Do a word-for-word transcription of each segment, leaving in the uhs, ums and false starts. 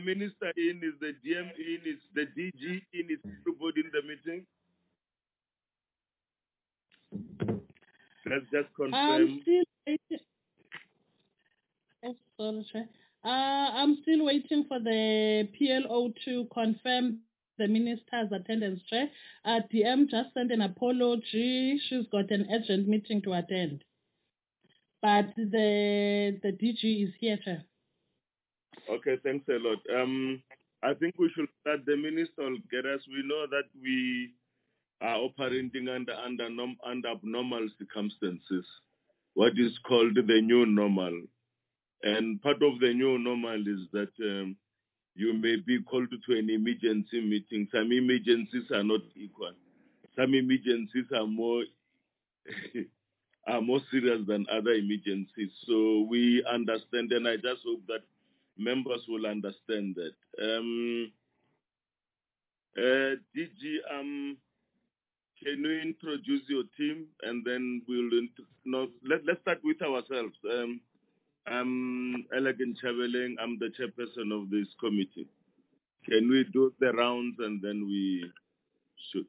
Prime Minister in? Is the D M in? Is the D G in? Is everybody in the meeting? Let's just confirm. I'm still waiting. Oh, sorry, Chair. Uh, I'm still waiting for the P L O to confirm the minister's attendance, Chair. Uh, D M just sent an apology. She's got an urgent meeting to attend. But the the D G is here, Chair. Okay, thanks a lot. Um, I think we should start. The minister will get us. We know that we are operating under under, nom, under abnormal circumstances, what is called the new normal. And part of the new normal is that um, you may be called to an emergency meeting. Some emergencies are not equal. Some emergencies are more are more serious than other emergencies. So we understand, and I just hope that members will understand that. Um, uh, D G, um, can you introduce your team, and then we'll int- no, let, let's start with ourselves. Um, I'm Elegant Chaveling. I'm the chairperson of this committee. Can we do the rounds, and then we should?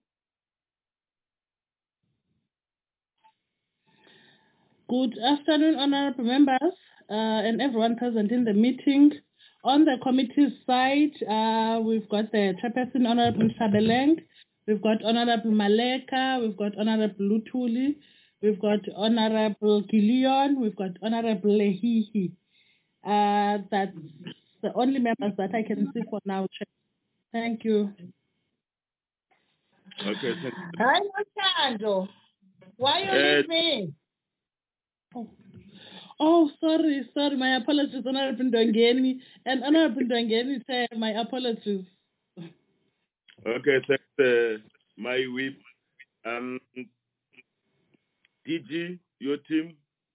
Good afternoon, honorable members uh, and everyone present in the meeting. On the committee side, uh, we've got the chairperson, Honorable Shabeleng. We've got Honorable Maleka. We've got Honorable Lutuli. We've got Honorable Gillion. We've got Honorable Lehihi. Uh, that's the only members that I can see for now, Chair. Thank you. Okay, thank you. Hi, Machado. Why you Uh, leave me? Oh. Oh, sorry, sorry. My apologies, Honorable Ndongeni. And Honorable Ndongeni, Chair, my apologies. Okay, thanks, uh, my whip. Um, D G, your team.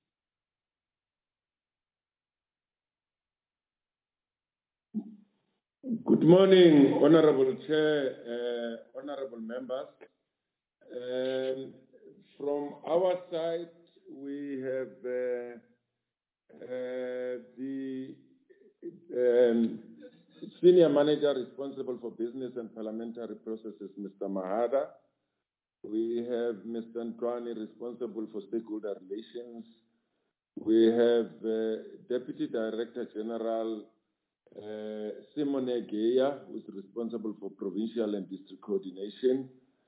Good morning, Honorable Chair, uh, Honorable members. Um, from our side, we have uh, uh, the um, Senior Manager responsible for business and parliamentary processes, Mister Mahada. We have Mister Ntwani responsible for stakeholder relations. We have uh, Deputy Director General uh, Simone Geya, who is responsible for provincial and district coordination.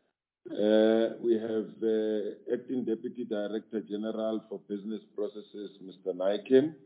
Uh, we have uh, Acting Deputy Director General for Business Processes, Mister Naiken.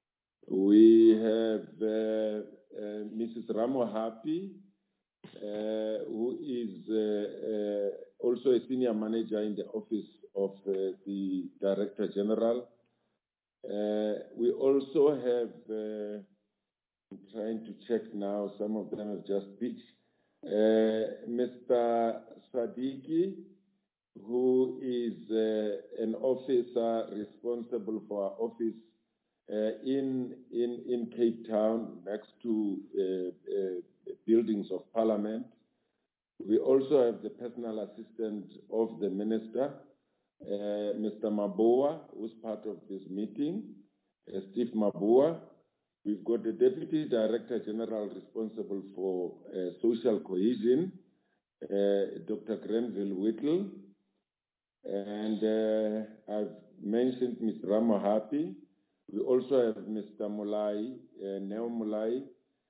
We have uh, uh, Missus Ramo Happy, uh, who is uh, uh, also a senior manager in the office of uh, the Director General. Uh, we also have, uh, I'm trying to check now, some of them have just pitched, uh, Mister Sadiki, who is uh, an officer responsible for our office uh, in, in, in Cape Town, next to uh, uh, buildings of Parliament. We also have the personal assistant of the minister, uh, Mister Mabua, who's part of this meeting, uh, Steve Mabua. We've got the Deputy Director General responsible for uh, social cohesion, uh, Doctor Grenville Whittle. And uh, I've mentioned Mister Ramo Happy. We also have Mister Mulai, uh, Neo Mulai,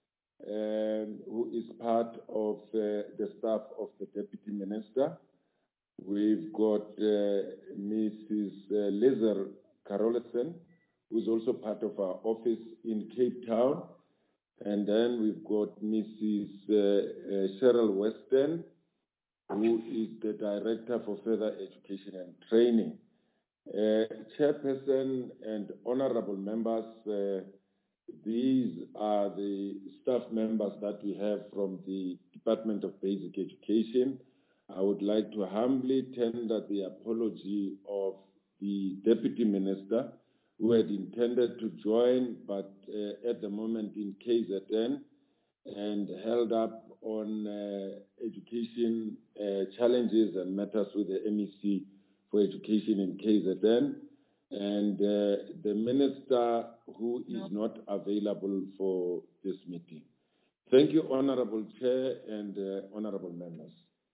um, who is part of uh, the staff of the Deputy Minister. We've got uh, Missus Uh, Lizer Carolson, who's also part of our office in Cape Town. And then we've got Missus Uh, uh, Cheryl Weston, who is the Director for Further Education and Training. Uh, Chairperson and honorable members, uh, these are the staff members that we have from the Department of Basic Education. I would like to humbly tender the apology of the Deputy Minister, who had intended to join, but uh, at the moment in K Z N, and held up on uh, education uh, challenges and matters with the M E C for Education in K Z N. And uh, the minister who is not available for this meeting. Thank you, Honorable Chair and uh, Honorable Members.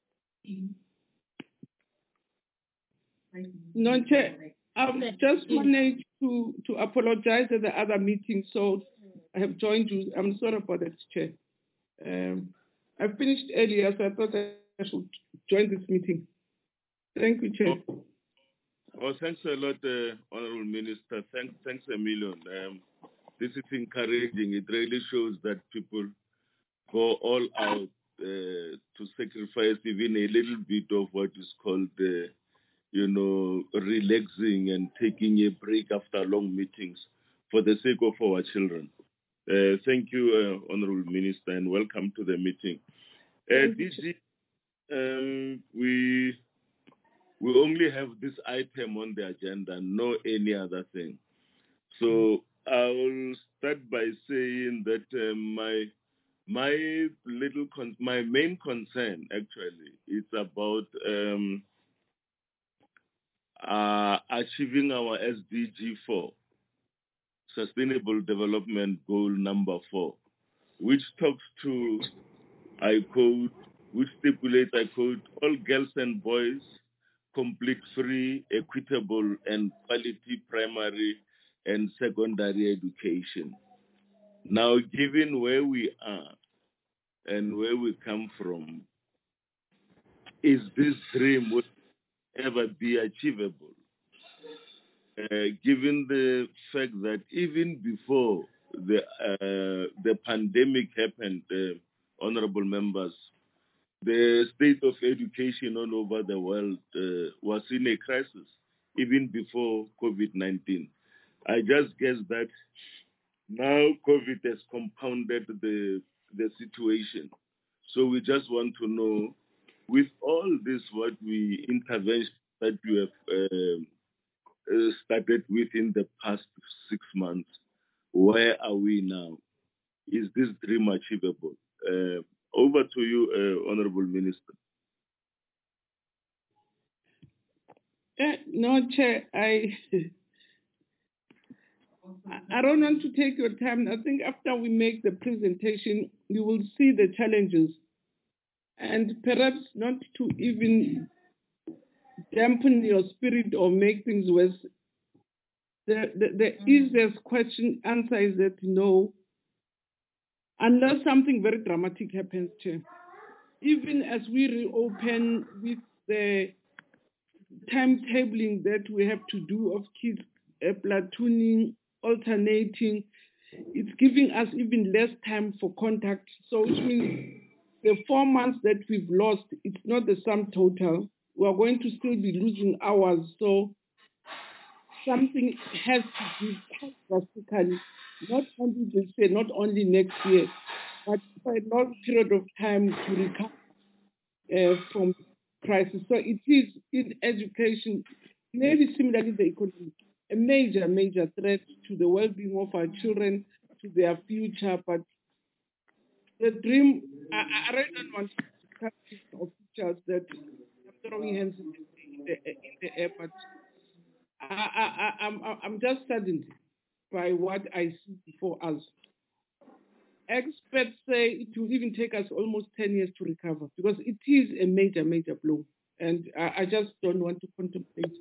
No, Chair, I've just managed to, to apologize at the other meeting, so I have joined you. I'm sorry for that, Chair. Um, I finished earlier, so I thought I should join this meeting. Thank you, Chair. Oh, oh thanks a lot, uh, Honorable Minister. Thanks, thanks a million. Um, this is encouraging. It really shows that people go all out uh, to sacrifice even a little bit of what is called, uh, you know, relaxing and taking a break after long meetings for the sake of our children. Uh, thank you, uh, Honorable Minister, and welcome to the meeting. Uh, D G, um, we we only have this item on the agenda, no any other thing. So I will start by saying that uh, my my little con- my main concern actually is about um, uh, achieving our S D G four, Sustainable Development Goal number four, which talks to, I quote, which stipulates, I quote, all girls and boys complete free, equitable, and quality primary and secondary education. Now, given where we are and where we come from, is this dream will ever be achievable? Uh, given the fact that even before the uh, the pandemic happened, uh, honorable members, the state of education all over the world uh, was in a crisis, even before COVID nineteen. I just guess that now COVID has compounded the, the situation. So we just want to know, with all this, what we intervention that you have um, uh, started within the past six months, where are we now? Is this dream achievable? Uh, over to you, uh, Honorable Minister. Uh, no, Chair, I I don't want to take your time. I think after we make the presentation, you will see the challenges. And perhaps not to even dampen your spirit or make things worse. The, the, the easiest question answer is that no, unless something very dramatic happens, Chair. Even as we reopen with the timetabling that we have to do of kids uh, platooning, alternating, it's giving us even less time for contact. So which means the four months that we've lost, it's not the sum total. We are going to still be losing hours. So something has to be drastically, not only this year, not only next year, but for a long period of time to recover uh, from crisis. So it is in education, maybe similarly the economy, a major, major threat to the well-being of our children, to their future. But the dream, I, I really don't want to discuss officials that I'm throwing hands in the, in the, in the air, but I, I, I, I'm, I'm just saddened by what I see before us. Experts say it will even take us almost ten years to recover because it is a major, major blow. And I, I just don't want to contemplate.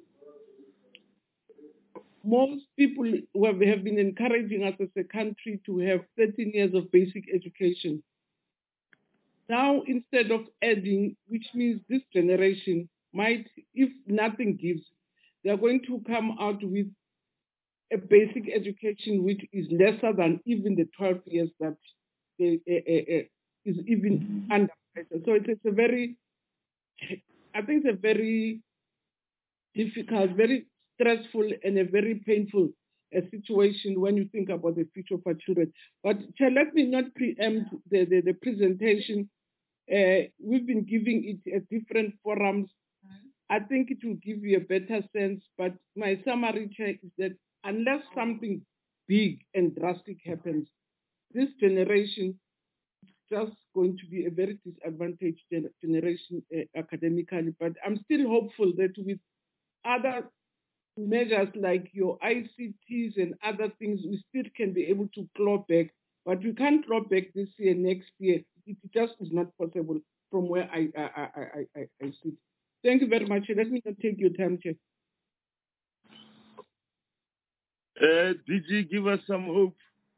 Most people have been encouraging us as a country to have thirteen years of basic education. Now, instead of adding, which means this generation might, if nothing gives, they're going to come out with a basic education which is lesser than even the twelve years that they, uh, uh, uh, is even under pressure. So it's, it's a very, I think it's a very difficult, very stressful and a very painful uh, situation when you think about the future of our children. But Chair, let me not preempt the, the, the presentation. Uh, we've been giving it at different forums. I think it will give you a better sense, but my summary, Chair, is that unless something big and drastic happens, this generation is just going to be a very disadvantaged generation uh, academically. But I'm still hopeful that with other measures like your I C Ts and other things, we still can be able to claw back But we can't draw back this year, next year. It just is not possible from where I I, I, I, I, I sit. Thank you very much. Let me not take your time, Chair. Uh, D G, give us some hope.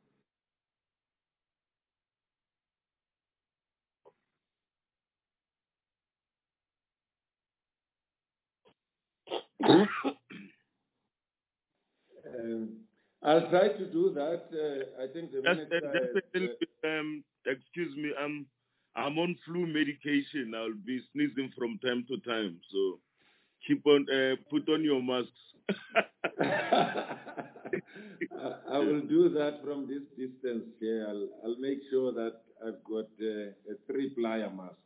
Um, I'll try to do that. Uh, I think the Just, uh, minister just a has, little uh, bit, um, excuse me, I'm, I'm on flu medication. I'll be sneezing from time to time. So keep on, uh, put on your masks. I I will do that from this distance here. I'll, I'll make sure that I've got uh, a three-plier mask.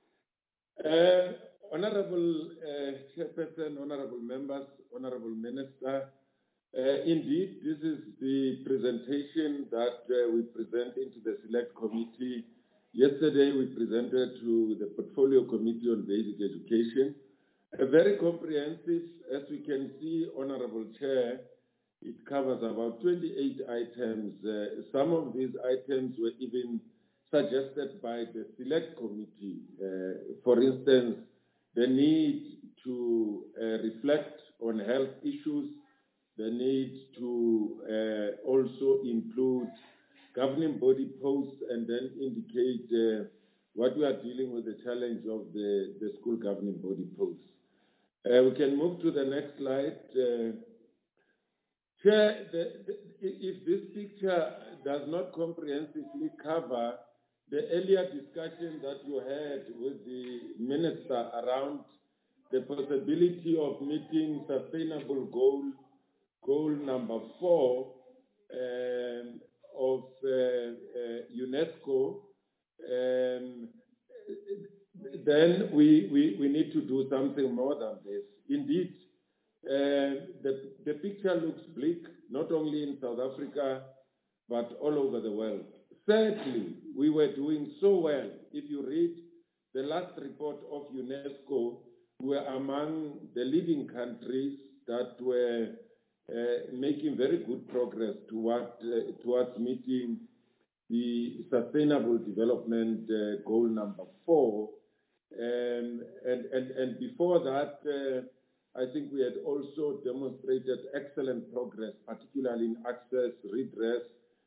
Uh, Honorable uh, Chairperson, honorable members, honorable Minister, uh, indeed, this is the presentation that uh, we present into the Select Committee. Yesterday, we presented to the Portfolio Committee on Basic Education. A very comprehensive, as we can see, Honorable Chair, it covers about twenty-eight items. Uh, some of these items were even suggested by the Select Committee. Uh, for instance, the need to uh, reflect on health issues, the need to uh, also include governing body posts and then indicate uh, what we are dealing with, the challenge of the, the school governing body posts. Uh, we can move to the next slide. Uh, Chair, the, the, if this picture does not comprehensively cover the earlier discussion that you had with the minister around the possibility of meeting sustainable goal, goal number four um, of uh, uh, UNESCO, um, then we, we, we need to do something more than this. Indeed, uh, the, the picture looks bleak, not only in South Africa, but all over the world. Thirdly, we were doing so well. If you read the last report of UNESCO, we were among the leading countries that were uh, making very good progress toward, uh, towards meeting the Sustainable Development uh, Goal number four. Um, and, and, and before that, uh, I think we had also demonstrated excellent progress, particularly in access, redress.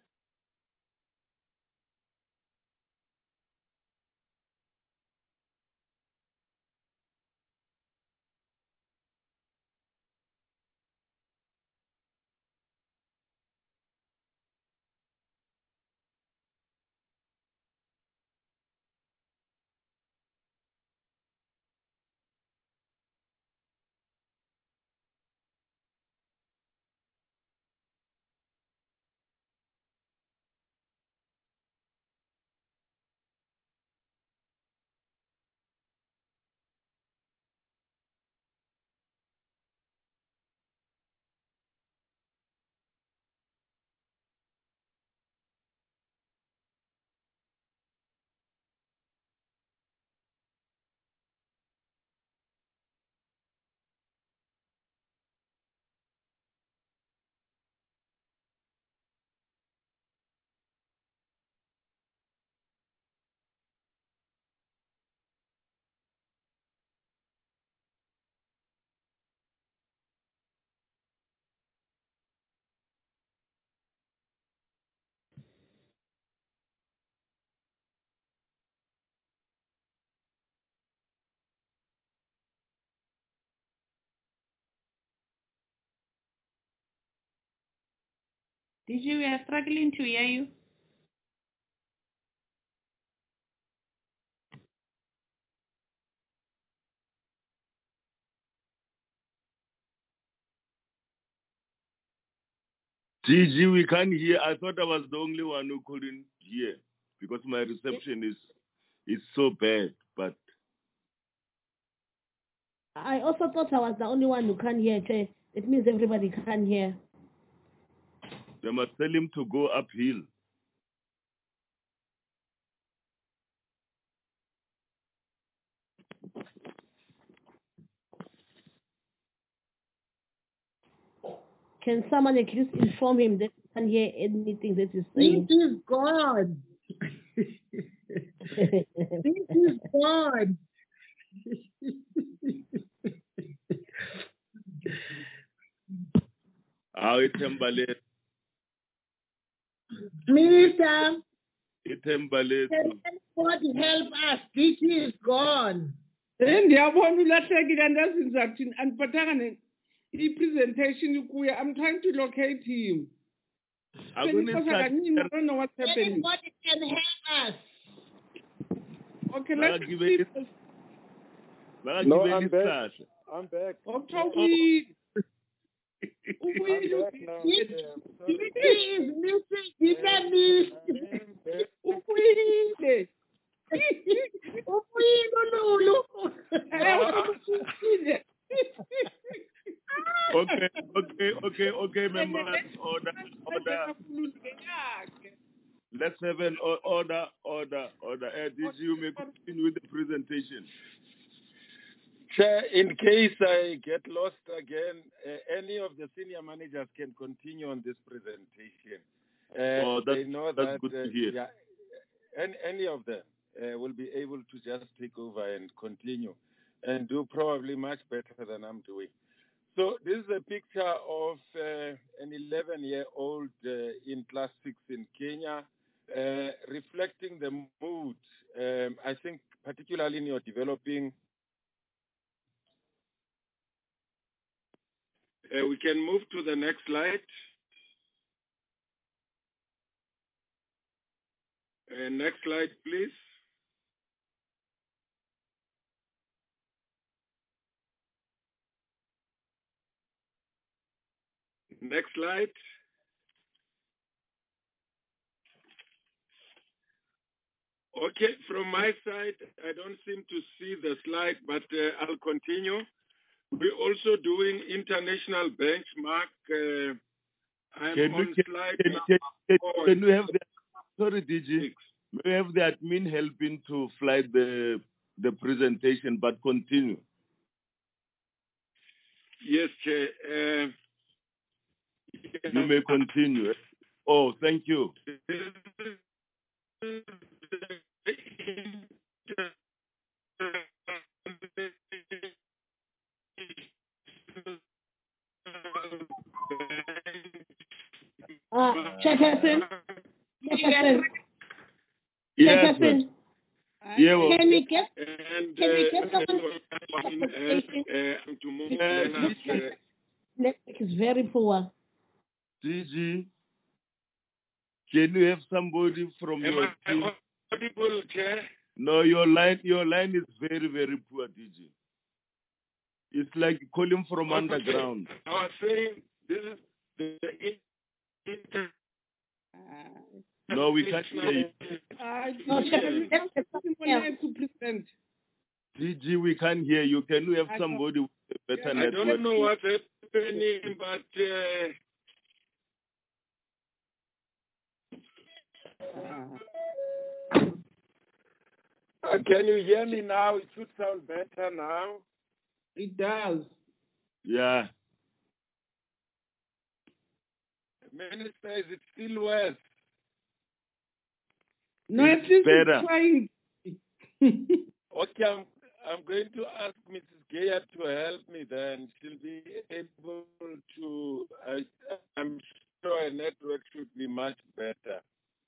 Did you, we are struggling to hear you. G G, we can't hear. I thought I was the only one who couldn't hear because my reception is is so bad. But I also thought I was the only one who can't hear, Chair. It means everybody can hear. they must tell him to go uphill. Can someone at least inform him that can't hear anything that is This saying. is God. This is God. How itembale Minister, itembale can anybody help us? This is gone. Ndiyabona ulahlekile andazi ngizakuthini andiphathanga ne i-presentation ikuye. I'm trying to locate him. I don't know what's happening. Anybody can help us. Okay, let's see. No, I'm back. I'm back. Okay. I'm back now. He is missing. He can miss. Ukwile. Ukwile Lulu. Okay, okay, okay, okay, members. Order, order. Let's have an o- order, order, order. Uh, did you may continue with the presentation? Chair, in case I get lost again, uh, any of the senior managers can continue on this presentation. Uh, oh, that's, they know that's that, good to uh, hear. Yeah, any, any of them uh, will be able to just take over and continue and do probably much better than I'm doing. So this is a picture of uh, an eleven-year-old uh, in class six in Kenya, uh, reflecting the mood, um, I think, particularly in your developing. Uh, we can move to the next slide. Uh, next slide, please. Next slide. Okay, from my side, I don't seem to see the slide, but uh, I'll continue. We're also doing international benchmark. Uh, I'm can on we, slide can, number can, can, four. can we have the, sorry, D G, may we have the admin helping to fly the the presentation, but continue. Yes, Chair. Uh, you may continue. Oh, thank you. Uh, Chairperson. Chairperson. Yes, Chairperson. Yeah, well, can we get and, can we get uh, someone uh, uh, to move uh, network is very poor. D G, can you have somebody from Am your I team? audible, Chair? No, your line your line is very, very poor, D G. It's like calling from okay. underground. I was saying this is the, the inter- No, we can't hear you. No, Chairperson. to present. D G, we can't hear you. Can we have somebody with a better I network? don't know what's happening, but uh, uh, can you hear me now? It should sound better now. It does. Yeah. Minister, is it still worse? No, at least better. it's trying. Okay, I'm, I'm going to ask Missus Geyer to help me then. She'll be able to, uh, I'm sure a network should be much better.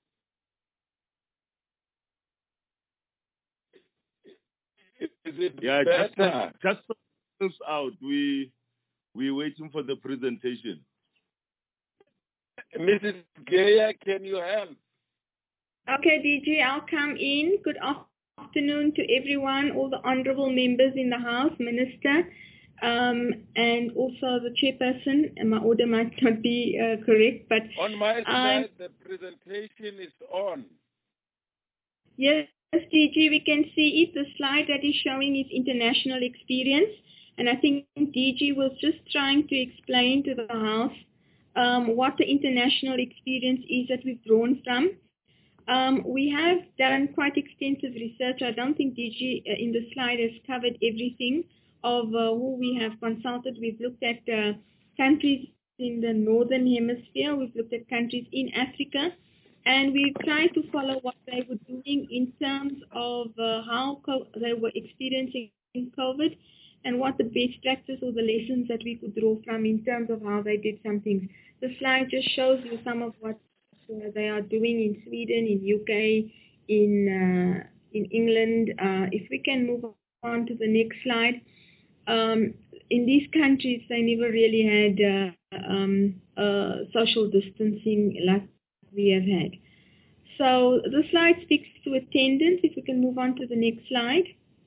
Is it yeah, better? Just, just out. We, we're waiting for the presentation. Missus Geyer, can you help? Okay, D G, I'll come in. Good afternoon to everyone, all the honorable members in the House, Minister, um, and also the chairperson. And my order might not be uh, correct, but on my I, side, the presentation is on. Yes, D G, we can see it. The slide that is showing is international experience, and I think D G was just trying to explain to the House um, what the international experience is that we've drawn from. Um, we have done quite extensive research. I don't think D G uh, in the slide has covered everything of uh, who we have consulted. We've looked at uh, countries in the Northern Hemisphere. We've looked at countries in Africa. And we've tried to follow what they were doing in terms of uh, how co- they were experiencing COVID and what the best practice or the lessons that we could draw from in terms of how they did some things. The slide just shows you some of what uh, they are doing in Sweden, in U K, in uh, in England. Uh, if we can move on to the next slide. Um, in these countries, they never really had uh, um, uh, social distancing like we have had. So the slide speaks to attendance. If we can move on to the next slide.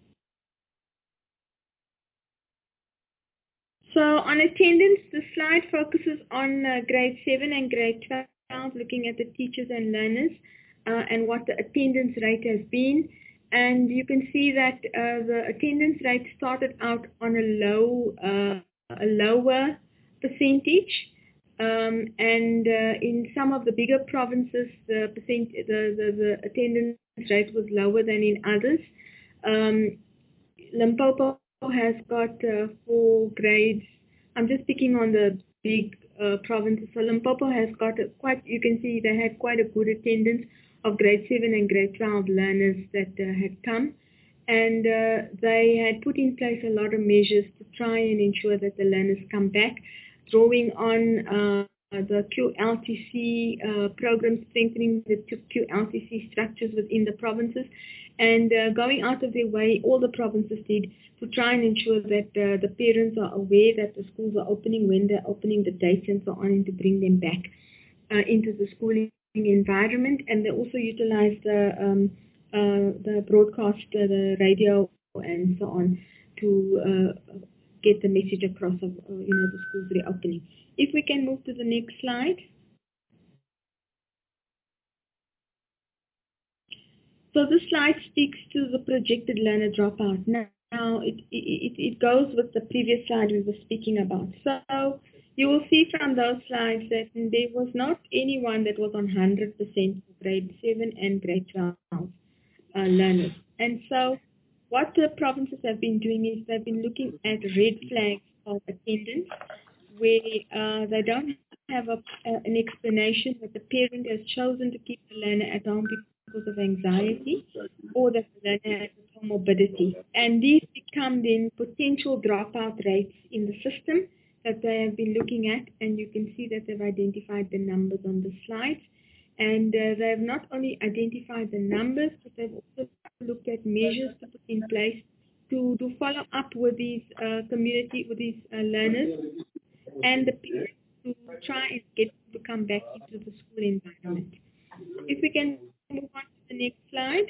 So on attendance, the slide focuses on uh, grade seven and grade twelve, looking at the teachers and learners uh, and what the attendance rate has been. And you can see that uh, the attendance rate started out on a low, uh, a lower percentage. Um, and uh, in some of the bigger provinces, the, percent, the, the, the attendance rate was lower than in others. Um, Limpopo has got uh, four grades. I'm just picking on the big uh, provinces. So Limpopo has got a quite, you can see they had quite a good attendance of grade seven and grade twelve learners that uh, had come. And uh, they had put in place a lot of measures to try and ensure that the learners come back, drawing on uh, the Q L T C uh, program, strengthening the Q L T C structures within the provinces, and uh, going out of their way, all the provinces did, to try and ensure that uh, the parents are aware that the schools are opening, when they're opening, the dates and so on, and to bring them back uh, into the schooling environment. And they also utilized the, um, uh, the broadcast, uh, the radio and so on, to uh, get the message across of uh, you know, the schools reopening. If we can move to the next slide. So this slide speaks to the projected learner dropout. Now, now it, it, it goes with the previous slide we were speaking about. So you will see from those slides that there was not anyone that was on one hundred percent grade seven and grade twelve uh, learners. And so what the provinces have been doing is they've been looking at red flags of attendance where uh, they don't have a, uh, an explanation that the parent has chosen to keep the learner at home because of anxiety or that the learner has a comorbidity. And these become then potential dropout rates in the system that they have been looking at, and you can see that they've identified the numbers on the slides. And uh, they have not only identified the numbers, but they've also looked at measures to put in place to, to follow up with these uh, community, with these uh, learners and the parents to try and get them to come back into the school environment. If we can move on to the next slide.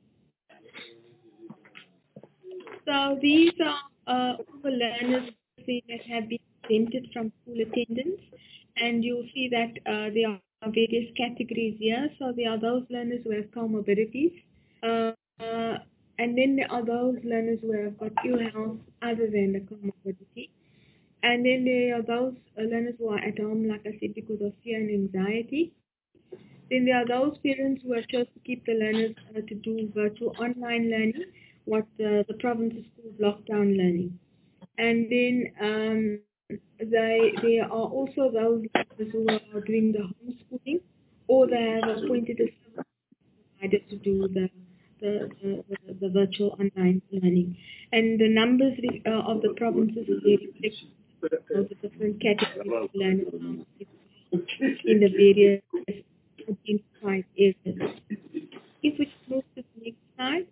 So these are uh, all the learners that have been exempted from school attendance, and you'll see that uh, there are various categories here. So there are those learners who have comorbidities, uh, uh, and then there are those learners who have got ill health other than the comorbidity. And then there are those uh, learners who are at home, like I said, because of fear and anxiety. Then there are those parents who have chosen to keep the learners uh, to do virtual online learning, what uh, the provinces call lockdown learning. And then um, they, there are also those learners who are doing the homeschooling, or they have appointed a service provider to do the The, the, the virtual online learning. And the numbers uh, of the provinces reflect of the different categories of learners in the various identified areas. If we move to the next slide.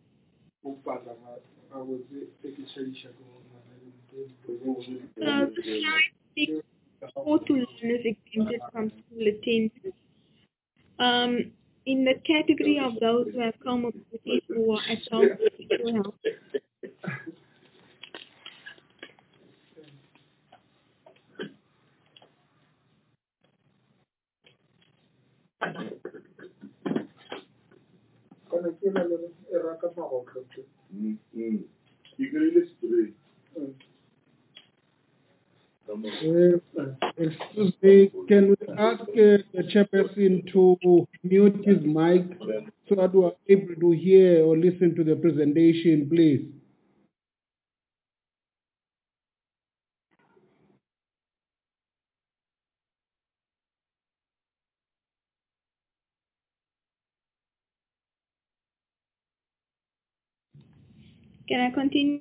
So the slide speaks for to learners exempted from school attendance. Um, in the category of those who have comorbidities or are at home with mental health. Uh, excuse me, can we ask uh, the chairperson to mute his mic so that we are able to hear or listen to the presentation, please? Can I continue?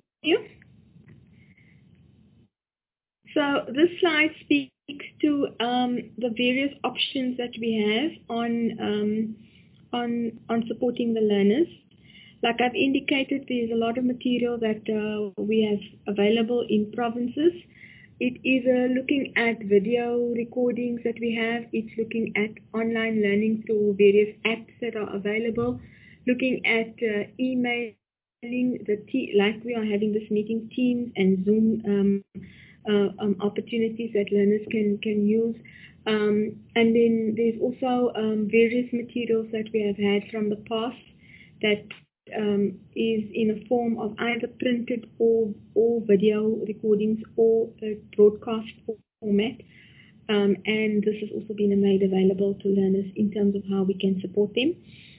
So this slide speaks to um, the various options that we have on, um, on, on supporting the learners. Like I've indicated, there's a lot of material that uh, we have available in provinces. It is uh, looking at video recordings that we have. It's looking at online learning through various apps that are available, looking at uh, emailing, the te- like we are having this meeting, Teams and Zoom um, uh, um, opportunities that learners can, can use. Um, and then there's also um, various materials that we have had from the past that um, is in a form of either printed or, or video recordings or a broadcast format. Um, and this has also been made available to learners in terms of how we can support them.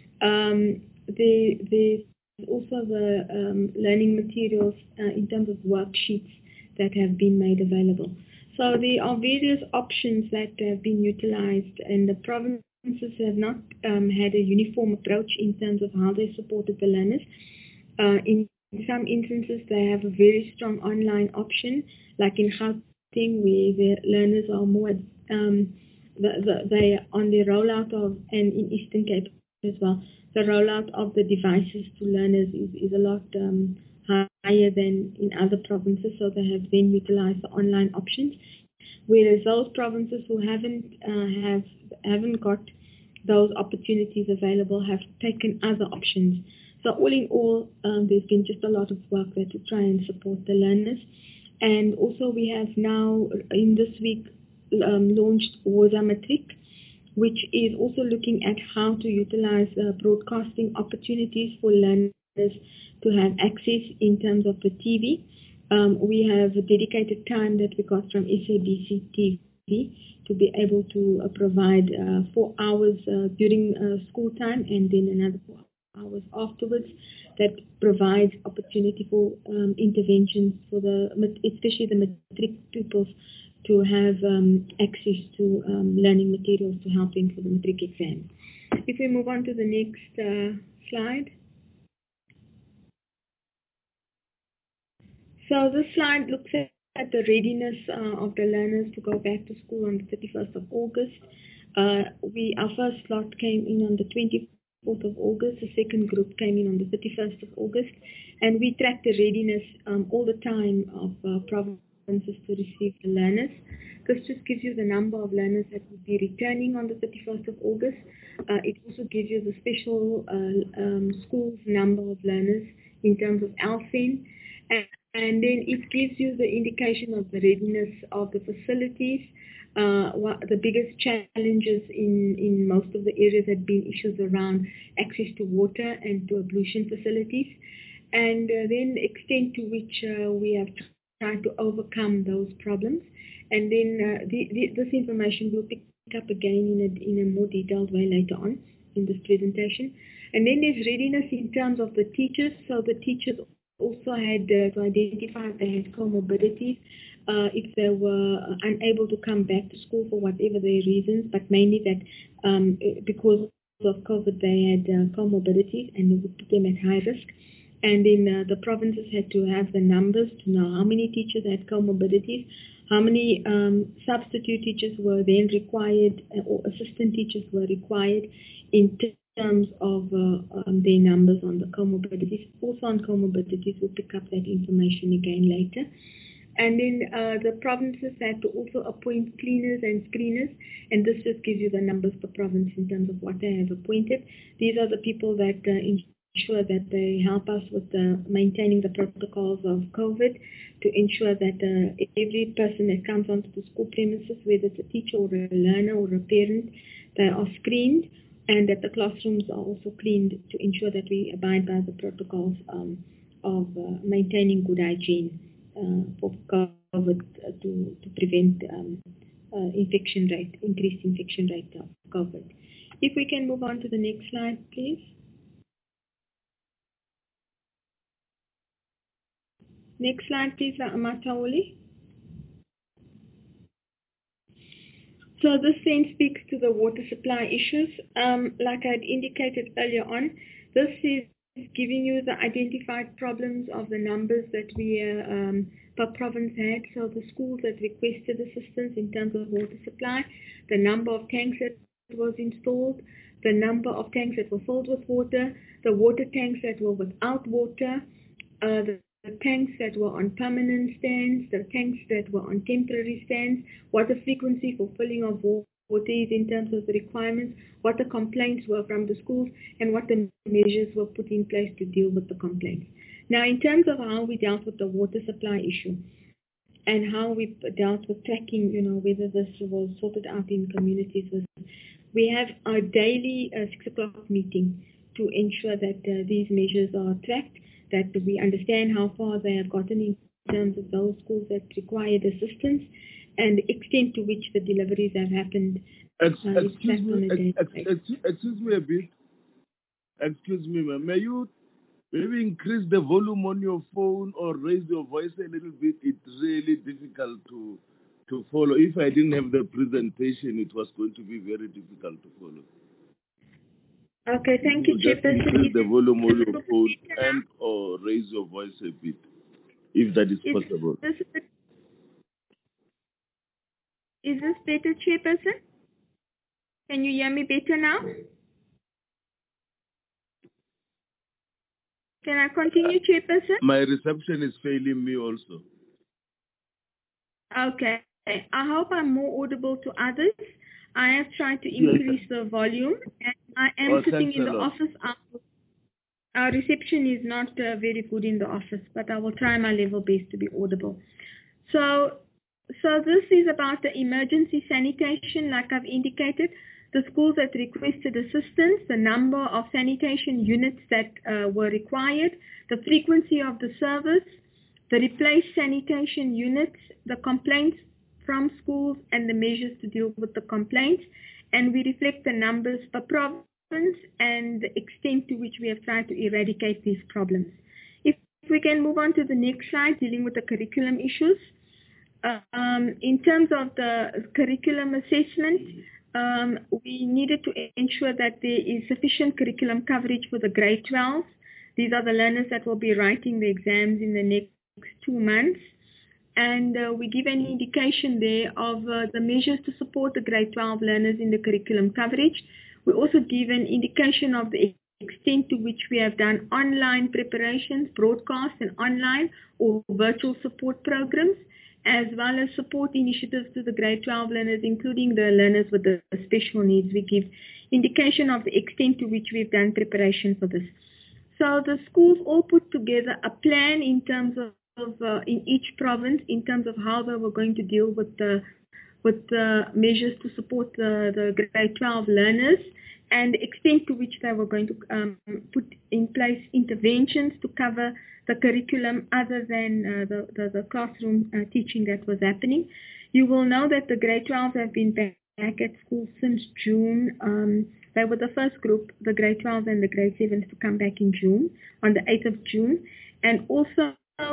Um, the, there's also the um, learning materials uh, in terms of worksheets that have been made available. So there are various options that have been utilized, and the provinces have not um, had a uniform approach in terms of how they supported the learners. Uh, in some instances, they have a very strong online option, like in Gauteng, where the learners are more, um, the, the, they are on the rollout of, and in Eastern Cape as well, the rollout of the devices to learners is, is a lot um, higher than in other provinces, so they have then utilized the online options. Whereas those provinces who haven't uh, have haven't got those opportunities available have taken other options. So all in all, um, there's been just a lot of work there to try and support the learners. And also we have now, in this week, um, launched Woza Matric, which is also looking at how to utilize uh, broadcasting opportunities for learners to have access in terms of the T V. Um, we have a dedicated time that we got from S A B C T V to be able to uh, provide uh, four hours uh, during uh, school time and then another four hours afterwards that provides opportunity for um, interventions for the, especially the matric pupils, to have um, access to um, learning materials to help them for the matric exam. If we move on to the next uh, slide. So this slide looks at the readiness uh, of the learners to go back to school on the thirty-first of August. Uh, we, our first lot came in on the twenty-fourth of August, the second group came in on the thirty-first of August, and we track the readiness um, all the time of uh, provinces to receive the learners. This just gives you the number of learners that will be returning on the thirty-first of August. Uh, it also gives you the special uh, um, schools number of learners in terms of ALFEN. And, and then it gives you the indication of the readiness of the facilities. Uh, what the biggest challenges in, in most of the areas have been issues around access to water and to ablution facilities. And uh, then the extent to which uh, we have tried to overcome those problems. And then uh, the, the, this information we'll pick up again in a, in a more detailed way later on in this presentation. And then there's readiness in terms of the teachers. So the teachers also had uh, to identify if they had comorbidities, uh, if they were unable to come back to school for whatever their reasons, but mainly that um, because of COVID they had uh, comorbidities and it would put them at high risk. And then uh, the provinces had to have the numbers to know how many teachers had comorbidities, how many um, substitute teachers were then required uh, or assistant teachers were required in terms of uh, um, their numbers on the comorbidities. Also on comorbidities, we'll pick up that information again later. And then uh, the provinces had to also appoint cleaners and screeners, and this just gives you the numbers per province in terms of what they have appointed. These are the people that uh, ensure that they help us with uh, maintaining the protocols of COVID, to ensure that uh, every person that comes onto the school premises, whether it's a teacher or a learner or a parent, they are screened, and that the classrooms are also cleaned to ensure that we abide by the protocols um, of uh, maintaining good hygiene uh, for COVID uh, to, to prevent um, uh, infection rate, increased infection rate of COVID. If we can move on to the next slide, please. Next slide, please, Mataoli. So this then speaks to the water supply issues. Um, like I had indicated earlier on, this is giving you the identified problems of the numbers that we uh, um, per province had. So the schools that requested assistance in terms of water supply, the number of tanks that was installed, the number of tanks that were filled with water, the water tanks that were without water, uh, the, the tanks that were on permanent stands, the tanks that were on temporary stands, what the frequency for filling of water is in terms of the requirements, what the complaints were from the schools, and what the measures were put in place to deal with the complaints. Now, in terms of how we dealt with the water supply issue and how we dealt with tracking, you know, whether this was sorted out in communities, we have our daily uh, six o'clock meeting to ensure that uh, these measures are tracked, that we understand how far they have gotten in terms of those schools that required assistance, and the extent to which the deliveries have happened. Ex uh, excuse, me, ex ex excuse me a bit. Excuse me, ma'am. May you maybe increase the volume on your phone or raise your voice a little bit? It's really difficult to to follow. If I didn't have the presentation, it was going to be very difficult to follow. Okay, thank you, Just Chairperson. increase the volume on your phone and or raise your voice a bit, if that is, is possible. This, is this better, Chairperson? Can you hear me better now? Can I continue, Chairperson? My reception is failing me also. Okay. I hope I'm more audible to others. I have tried to increase yes. the volume, and I am oh, sitting in the lot. office. Our reception is not uh, very good in the office, but I will try my level best to be audible. So, so this is about the emergency sanitation, like I've indicated. The schools that requested assistance, the number of sanitation units that uh, were required, the frequency of the service, the replaced sanitation units, the complaints from schools, and the measures to deal with the complaints. And we reflect the numbers per province and the extent to which we have tried to eradicate these problems. If we can move on to the next slide, dealing with the curriculum issues. Uh, um, in terms of the curriculum assessment, um, we needed to ensure that there is sufficient curriculum coverage for the grade twelve. These are the learners that will be writing the exams in the next two months. And uh, we give an indication there of uh, the measures to support the grade twelve learners in the curriculum coverage. We also give an indication of the extent to which we have done online preparations, broadcast and online or virtual support programs, as well as support initiatives to the grade twelve learners, including the learners with the special needs. We give indication of the extent to which we've done preparation for this. So the schools all put together a plan in terms of, of uh, in each province, in terms of how they were going to deal with the with the measures to support the, the grade twelve learners, and the extent to which they were going to um, put in place interventions to cover the curriculum other than uh, the, the, the classroom uh, teaching that was happening. You will know that the grade twelves have been back at school since June. Um, they were the first group, the grade twelves and the grade sevens, to come back in June, on the eighth of June. And also,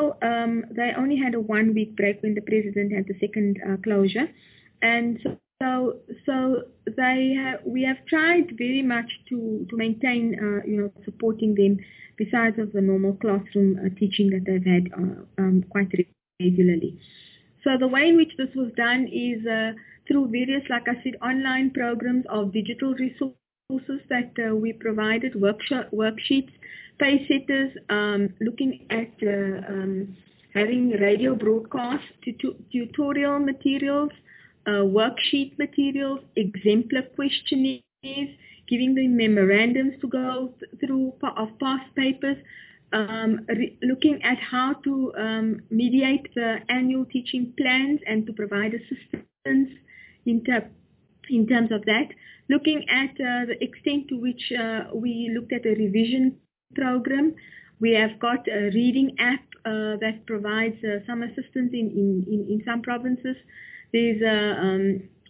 um, they only had a one-week break when the president had the second uh, closure. And so, so, so they have, we have tried very much to, to maintain, uh, you know, supporting them besides of the normal classroom uh, teaching that they've had uh, um, quite regularly. So the way in which this was done is uh, through various, like I said, online programs of digital resources that uh, we provided, workshop, worksheets, pay setters, um, looking at uh, um, having radio broadcasts, tut tutorial materials, Uh, worksheet materials, exemplar questionnaires, giving them memorandums to go th through of past papers, um, looking at how to um, mediate the annual teaching plans and to provide assistance in, ter in terms of that, looking at uh, the extent to which uh, we looked at a revision program. We have got a reading app uh, that provides uh, some assistance in, in, in, in some provinces. There's uh, um,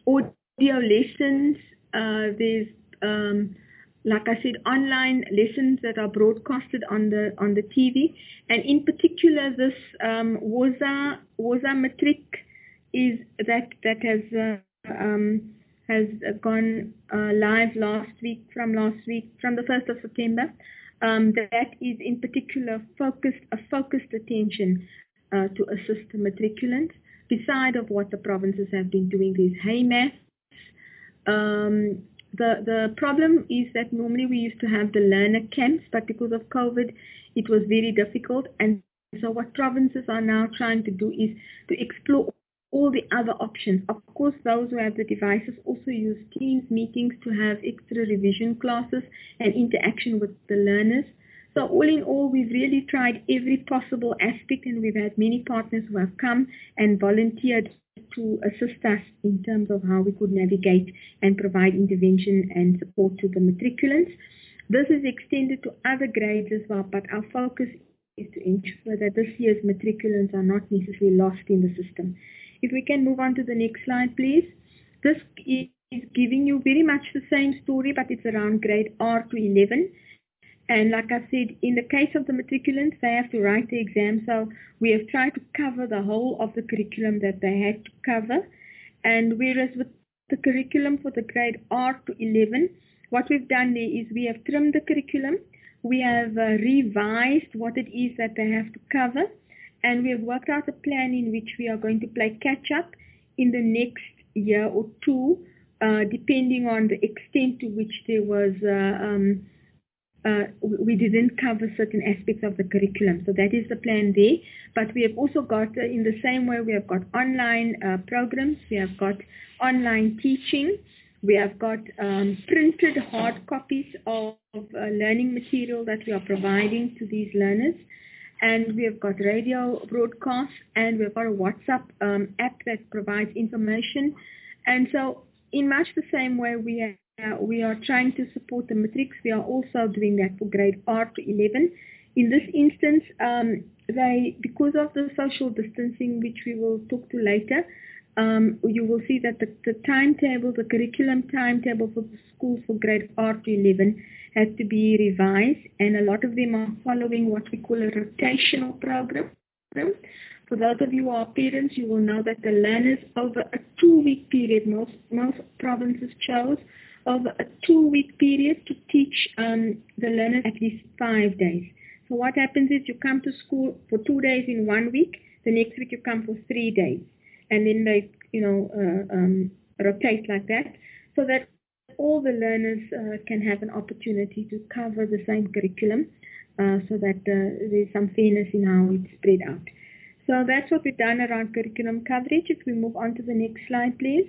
audio lessons, uh, there's, um, like I said, online lessons that are broadcasted on the on the T V. And in particular, this um, WOZA, WOZA Matric is that, that has, uh, um, has gone uh, live last week, from last week, from the first of September. Um, that is in particular focused, a focused attention uh, to assist the matriculants. Beside of what the provinces have been doing, these hay maths. Um, the, the problem is that normally we used to have the learner camps, but because of COVID, it was very difficult. And so what provinces are now trying to do is to explore all the other options. Of course, those who have the devices also use Teams meetings to have extra revision classes and interaction with the learners. So all in all, we've really tried every possible aspect, and we've had many partners who have come and volunteered to assist us in terms of how we could navigate and provide intervention and support to the matriculants. This is extended to other grades as well, but our focus is to ensure that this year's matriculants are not necessarily lost in the system. If we can move on to the next slide, please. This is giving you very much the same story, but it's around grade R to eleven. And like I said, in the case of the matriculants, they have to write the exam. So we have tried to cover the whole of the curriculum that they had to cover. And whereas with the curriculum for the grade R to eleven, what we've done there is we have trimmed the curriculum. We have uh, revised what it is that they have to cover. And we have worked out a plan in which we are going to play catch-up in the next year or two, uh, depending on the extent to which there was, uh, um, uh, we didn't cover certain aspects of the curriculum. So that is the plan there. But we have also got, uh, in the same way, we have got online uh, programs, we have got online teaching, we have got um, printed hard copies of, of uh, learning material that we are providing to these learners. And we have got radio broadcasts, and we've got a WhatsApp um, app that provides information. And so in much the same way we are, uh, we are trying to support the matrics, we are also doing that for grade R to eleven. In this instance, um, they, because of the social distancing, which we will talk to later, um, you will see that the, the timetable, the curriculum timetable for the school for grade R to eleven has to be revised, and a lot of them are following what we call a rotational program. For those of you who are parents, you will know that the learners over a two-week period, most, most provinces chose over a two-week period to teach um, the learners at least five days. So what happens is you come to school for two days in one week, the next week you come for three days, and then they, you know, uh, um, rotate like that, so that all the learners uh, can have an opportunity to cover the same curriculum, uh, so that uh, there's some fairness in how it's spread out. So that's what we've done around curriculum coverage. If we move on to the next slide, please.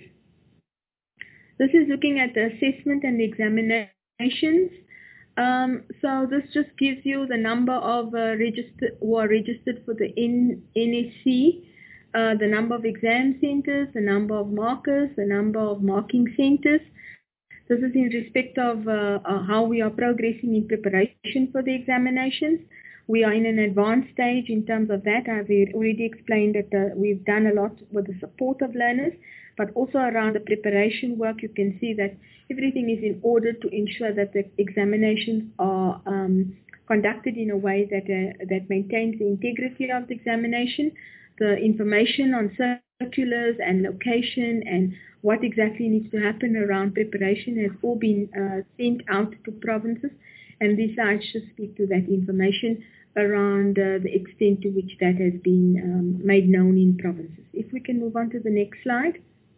This is looking at the assessment and the examinations. Um, so this just gives you the number of uh, registered who are registered for the N S C, uh, the number of exam centers, the number of markers, the number of marking centers. This is in respect of uh, uh, how we are progressing in preparation for the examinations. We are in an advanced stage in terms of that. I've already explained that uh, we've done a lot with the support of learners, but also around the preparation work, you can see that everything is in order to ensure that the examinations are um, conducted in a way that, uh, that maintains the integrity of the examination. The information on circulars and location and what exactly needs to happen around preparation has all been uh, sent out to provinces, and these slides should speak to that information around uh, the extent to which that has been um, made known in provinces. If we can move on to the next slide.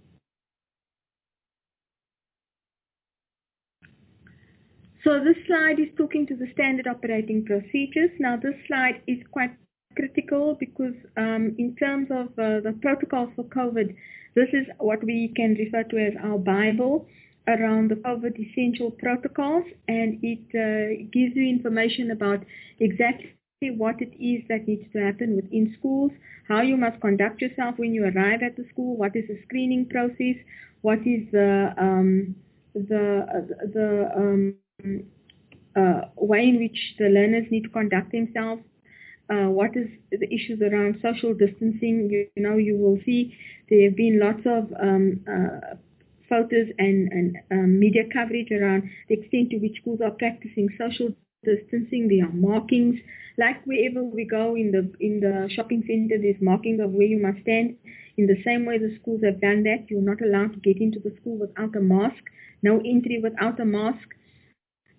So this slide is talking to the standard operating procedures. Now this slide is quite critical because um, in terms of uh, the protocols for COVID, this is what we can refer to as our Bible around the COVID essential protocols, and it uh, gives you information about exactly what it is that needs to happen within schools, how you must conduct yourself when you arrive at the school, what is the screening process, what is the um, the uh, the um, uh, way in which the learners need to conduct themselves. Uh, what is the issues around social distancing? You, you know, you will see there have been lots of um, uh, photos and, and um, media coverage around the extent to which schools are practicing social distancing. There are markings, like wherever we go in the in the shopping center, there's markings of where you must stand. In the same way the schools have done that, you're not allowed to get into the school without a mask, no entry without a mask.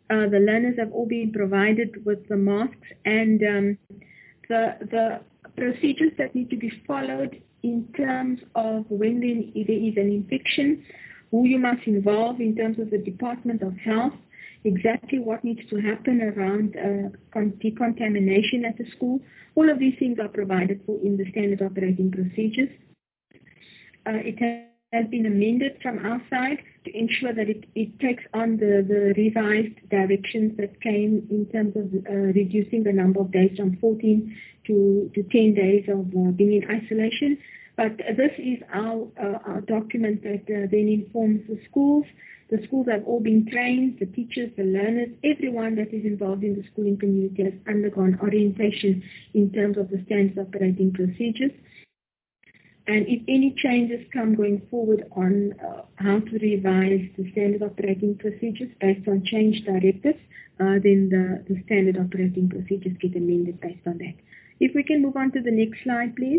Uh, the learners have all been provided with the masks and um, the, the procedures that need to be followed in terms of when there is an infection, who you must involve in terms of the Department of Health, exactly what needs to happen around uh, decontamination at the school. All of these things are provided for in the standard operating procedures. Uh, it has been amended from our side to ensure that it, it takes on the, the revised directions that came in terms of uh, reducing the number of days from fourteen to, to ten days of uh, being in isolation. But this is our, uh, our document that uh, then informs the schools. The schools have all been trained, the teachers, the learners, everyone that is involved in the schooling community has undergone orientation in terms of the standard operating procedures. And if any changes come going forward on uh, how to revise the standard operating procedures based on change directives, uh, then the, the standard operating procedures get amended based on that. If we can move on to the next slide, please.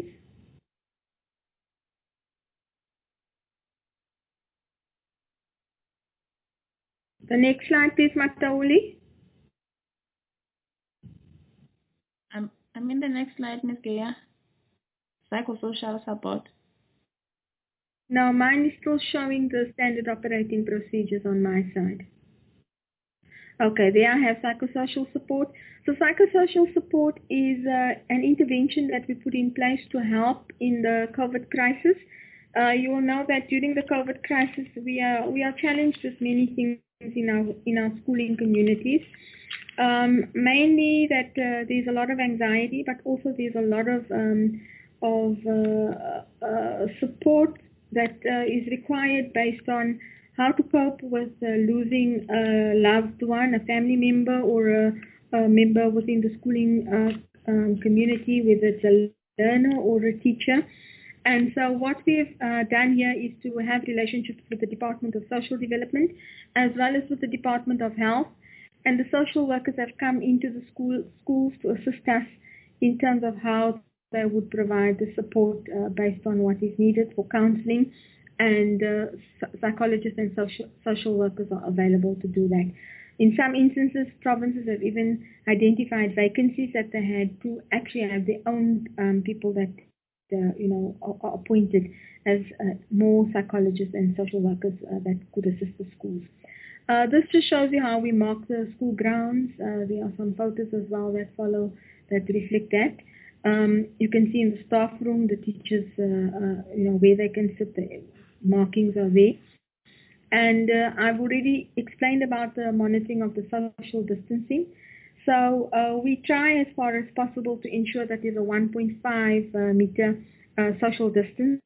The next slide, please, Matauli. I'm, I'm in the next slide, Miz Gaya. Psychosocial support. Now, mine is still showing the standard operating procedures on my side. Okay, there I have psychosocial support. So psychosocial support is uh, an intervention that we put in place to help in the COVID crisis. Uh, you will know that during the COVID crisis, we are we are challenged with many things in our in our schooling communities. Um, mainly that uh, there's a lot of anxiety, but also there's a lot of um, of uh, uh, support that uh, is required based on how to cope with uh, losing a loved one, a family member, or a, a member within the schooling uh, um, community, whether it's a learner or a teacher. And so what we've uh, done here is to have relationships with the Department of Social Development as well as with the Department of Health. And the social workers have come into the school, schools to assist us in terms of how they would provide the support uh, based on what is needed for counseling. And uh, psychologists and social, social workers are available to do that. In some instances, provinces have even identified vacancies that they had to actually have their own um, people that uh, you know are, are appointed as uh, more psychologists and social workers uh, that could assist the schools. Uh, this just shows you how we mark the school grounds. Uh, there are some photos as well that follow that reflect that. Um, you can see in the staff room the teachers, uh, uh, you know, where they can sit. The markings are there. And uh, I've already explained about the monitoring of the social distancing. So uh, we try as far as possible to ensure that there's a one point five uh, meter uh, social distance,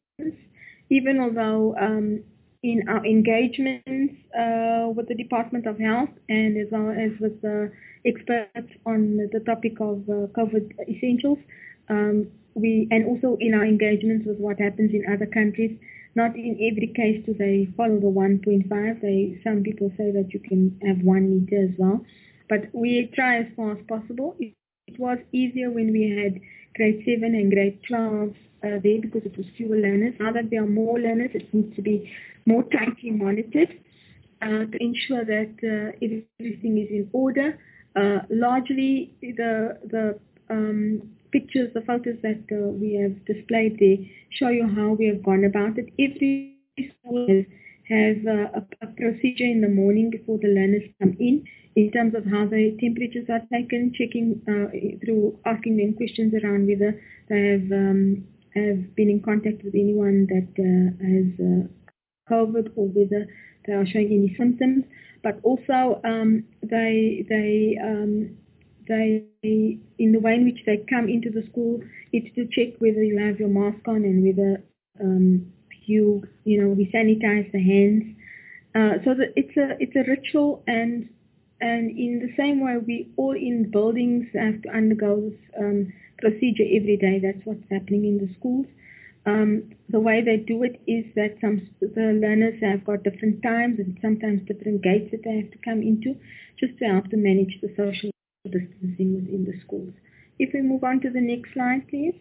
even although um, in our engagements uh, with the Department of Health and as well as with the experts on the topic of uh, COVID essentials, um, we and also in our engagements with what happens in other countries, not in every case do they follow the one point five. They, some people say that you can have one meter as well. But we try as far as possible. It, it was easier when we had grade seven and grade twelve uh, there because it was fewer learners. Now that there are more learners, it needs to be more tightly monitored uh, to ensure that uh, everything is in order. Uh, largely, the the um, pictures, the photos that uh, we have displayed there show you how we have gone about it. Every school has, has uh, a, a procedure in the morning before the learners come in, in terms of how the temperatures are taken, checking uh, through asking them questions around whether they have um, have been in contact with anyone that uh, has uh, COVID or whether they are showing any symptoms. But also um, they they um, they in the way in which they come into the school, it's to check whether you have your mask on and whether um, you you know we sanitize the hands. Uh, so that it's a it's a ritual, and and in the same way we all in buildings have to undergo this um, procedure every day. That's what's happening in the schools. Um, the way they do it is that some the learners have got different times and sometimes different gates that they have to come into, just to help to manage the social distancing within the schools. If we move on to the next slide, please.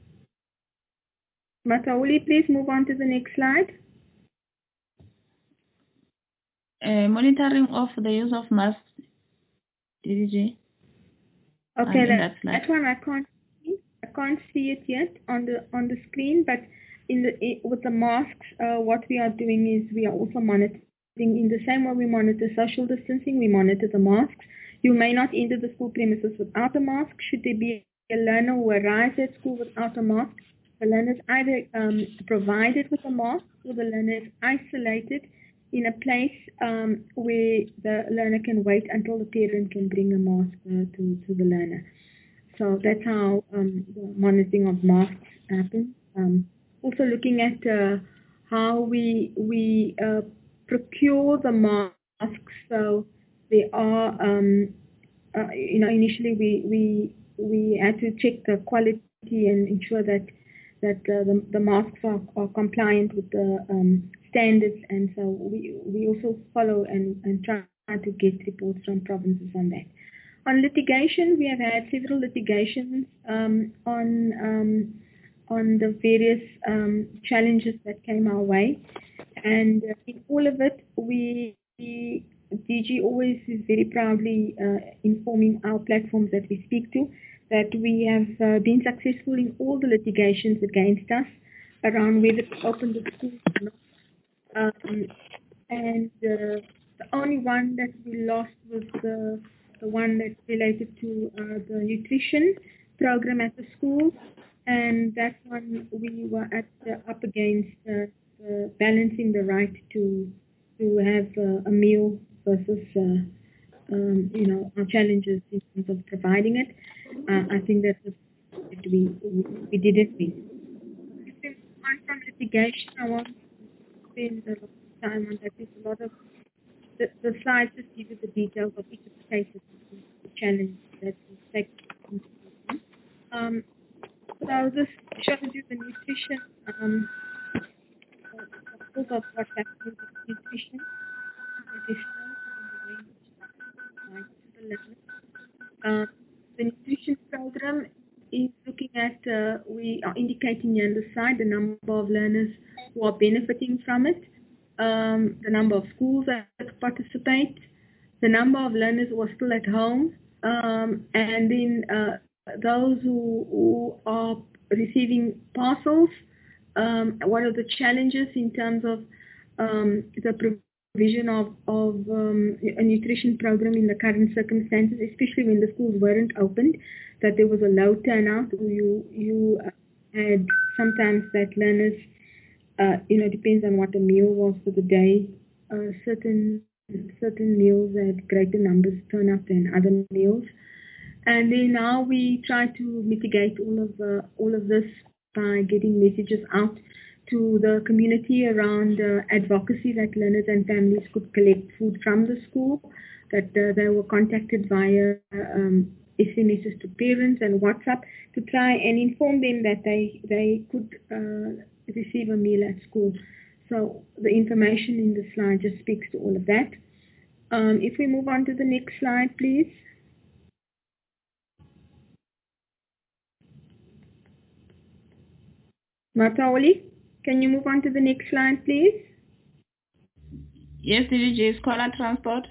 Matauli, please move on to the next slide. uh, monitoring of the use of masks, D D G. Okay, Um, in that, that slide. that one I can't see. I can't see it yet on the on the screen, but in the i- with the masks, uh, what we are doing is we are also monitoring in the same way we monitor social distancing. We monitor the masks. You may not enter the school premises without a mask. Should there be a learner who arrives at school without a mask, the learner is either um, provided with a mask or the learner is isolated in a place um, where the learner can wait until the parent can bring a mask uh, to, to the learner. So that's how um, the monitoring of masks happens. Um, also looking at uh, how we we uh, procure the masks. So they are, um, uh, you know, initially we we we had to check the quality and ensure that that uh, the, the masks are, are compliant with the um, standards, and so we we also follow and, and try to get reports from provinces on that. On litigation, we have had several litigations um, on um, on the various um, challenges that came our way, and uh, in all of it, we, we D G always is very proudly uh, informing our platforms that we speak to that we have uh, been successful in all the litigations against us around whether to open the schools or not. Um, and uh, the only one that we lost was the, the one that related to uh, the nutrition program at the school, and that one we were at uh, up against uh, uh, balancing the right to to have uh, a meal versus uh, um, you know our challenges in terms of providing it. Uh, I think that was that we we didn't win. If we move on from litigation, I won't spend a lot of time on that. There's a lot of the, the slides just give you the details of each of the cases, the challenge that we take into account. Um, so this shows you the nutrition, um, of course, of what's happening with nutrition, nutritional and the way in which it's applied to the learners. Uh, the nutrition program is looking at, uh, we are indicating here on the side the number of learners who are benefiting from it, um, the number of schools that participate, the number of learners who are still at home, um, and then uh, those who, who are receiving parcels, um, what are the challenges in terms of um, the provision of, of um, a nutrition program in the current circumstances, especially when the schools weren't opened, that there was a low turnout. You, you had sometimes that learners, uh, you know, depends on what the meal was for the day, uh, certain certain meals had greater numbers turn up than other meals. And then now we try to mitigate all of uh, all of this by getting messages out to the community around uh, advocacy that learners and families could collect food from the school, that uh, they were contacted via um, S M Ses to parents and WhatsApp to try and inform them that they, they could uh, receive a meal at school. So the information in the slide just speaks to all of that. Um, if we move on to the next slide, please. Mataoli, can you move on to the next slide, please? Yes, D D G, scholar transport.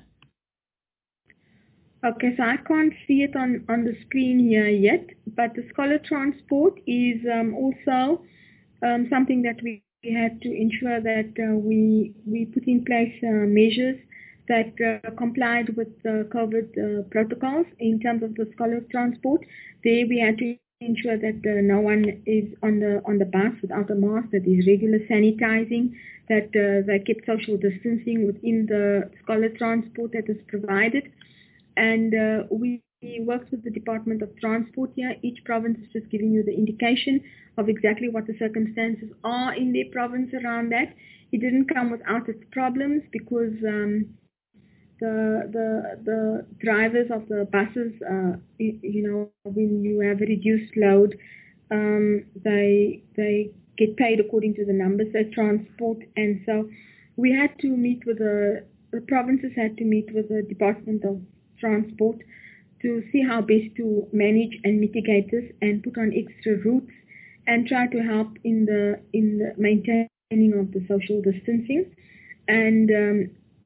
Okay, so I can't see it on, on the screen here yet, but the scholar transport is um, also um, something that we, we had to ensure that uh, we, we put in place uh, measures that uh, complied with the COVID uh, protocols in terms of the scholar transport. There we had to ensure that uh, no one is on the on the bus without a mask, that is regular sanitizing, that uh, they kept social distancing within the scholar transport that is provided. And uh, we worked with the Department of Transport here. Each province is just giving you the indication of exactly what the circumstances are in their province around that. It didn't come without its problems because um, the the the drivers of the buses, uh, you, you know, when you have a reduced load, um, they they get paid according to the numbers they transport, and so we had to meet with the the provinces had to meet with the Department of Transport to see how best to manage and mitigate this, and put on extra routes and try to help in the in the maintaining of the social distancing. And um,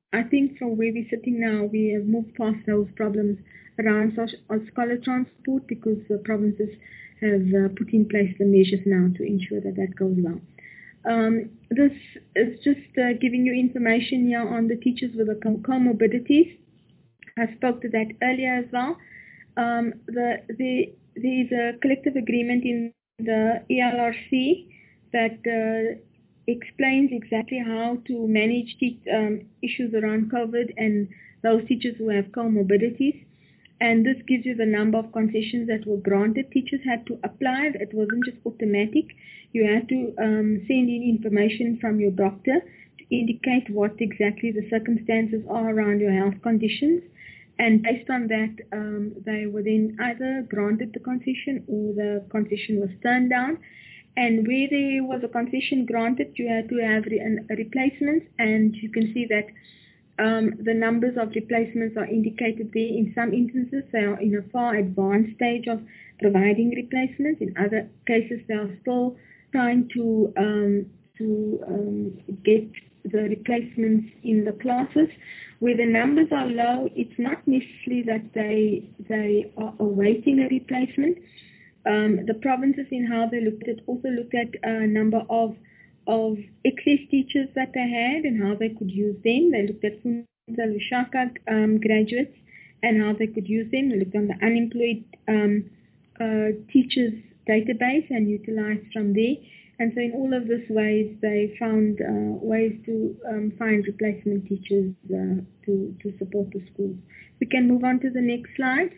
I think from where we're sitting now, we have moved past those problems around social, uh, scholar transport because the provinces have uh, put in place the measures now to ensure that that goes well. Um, this is just uh, giving you information here on the teachers with the com comorbidities. I spoke to that earlier as well. Um, the, the, there is a collective agreement in the E L R C that uh, explains exactly how to manage um, issues around COVID and those teachers who have comorbidities. And this gives you the number of concessions that were granted. Teachers had to apply. It wasn't just automatic. You had to um, send in information from your doctor to indicate what exactly the circumstances are around your health conditions. And based on that, um, they were then either granted the concession or the concession was turned down. And where there was a concession granted, you had to have re a replacement. And you can see that um, the numbers of replacements are indicated there. In some instances, they are in a far advanced stage of providing replacements. In other cases, they are still trying to, um, to um, get the replacements in the classes. Where the numbers are low, it's not necessarily that they, they are awaiting a replacement. Um, the provinces in how they looked at also looked at a number of of excess teachers that they had and how they could use them. They looked at Funza Lushaka um, graduates and how they could use them. They looked on the unemployed um, uh, teachers database and utilized from there. And so in all of these ways, they found uh, ways to um, find replacement teachers uh, to, to support the schools. We can move on to the next slide.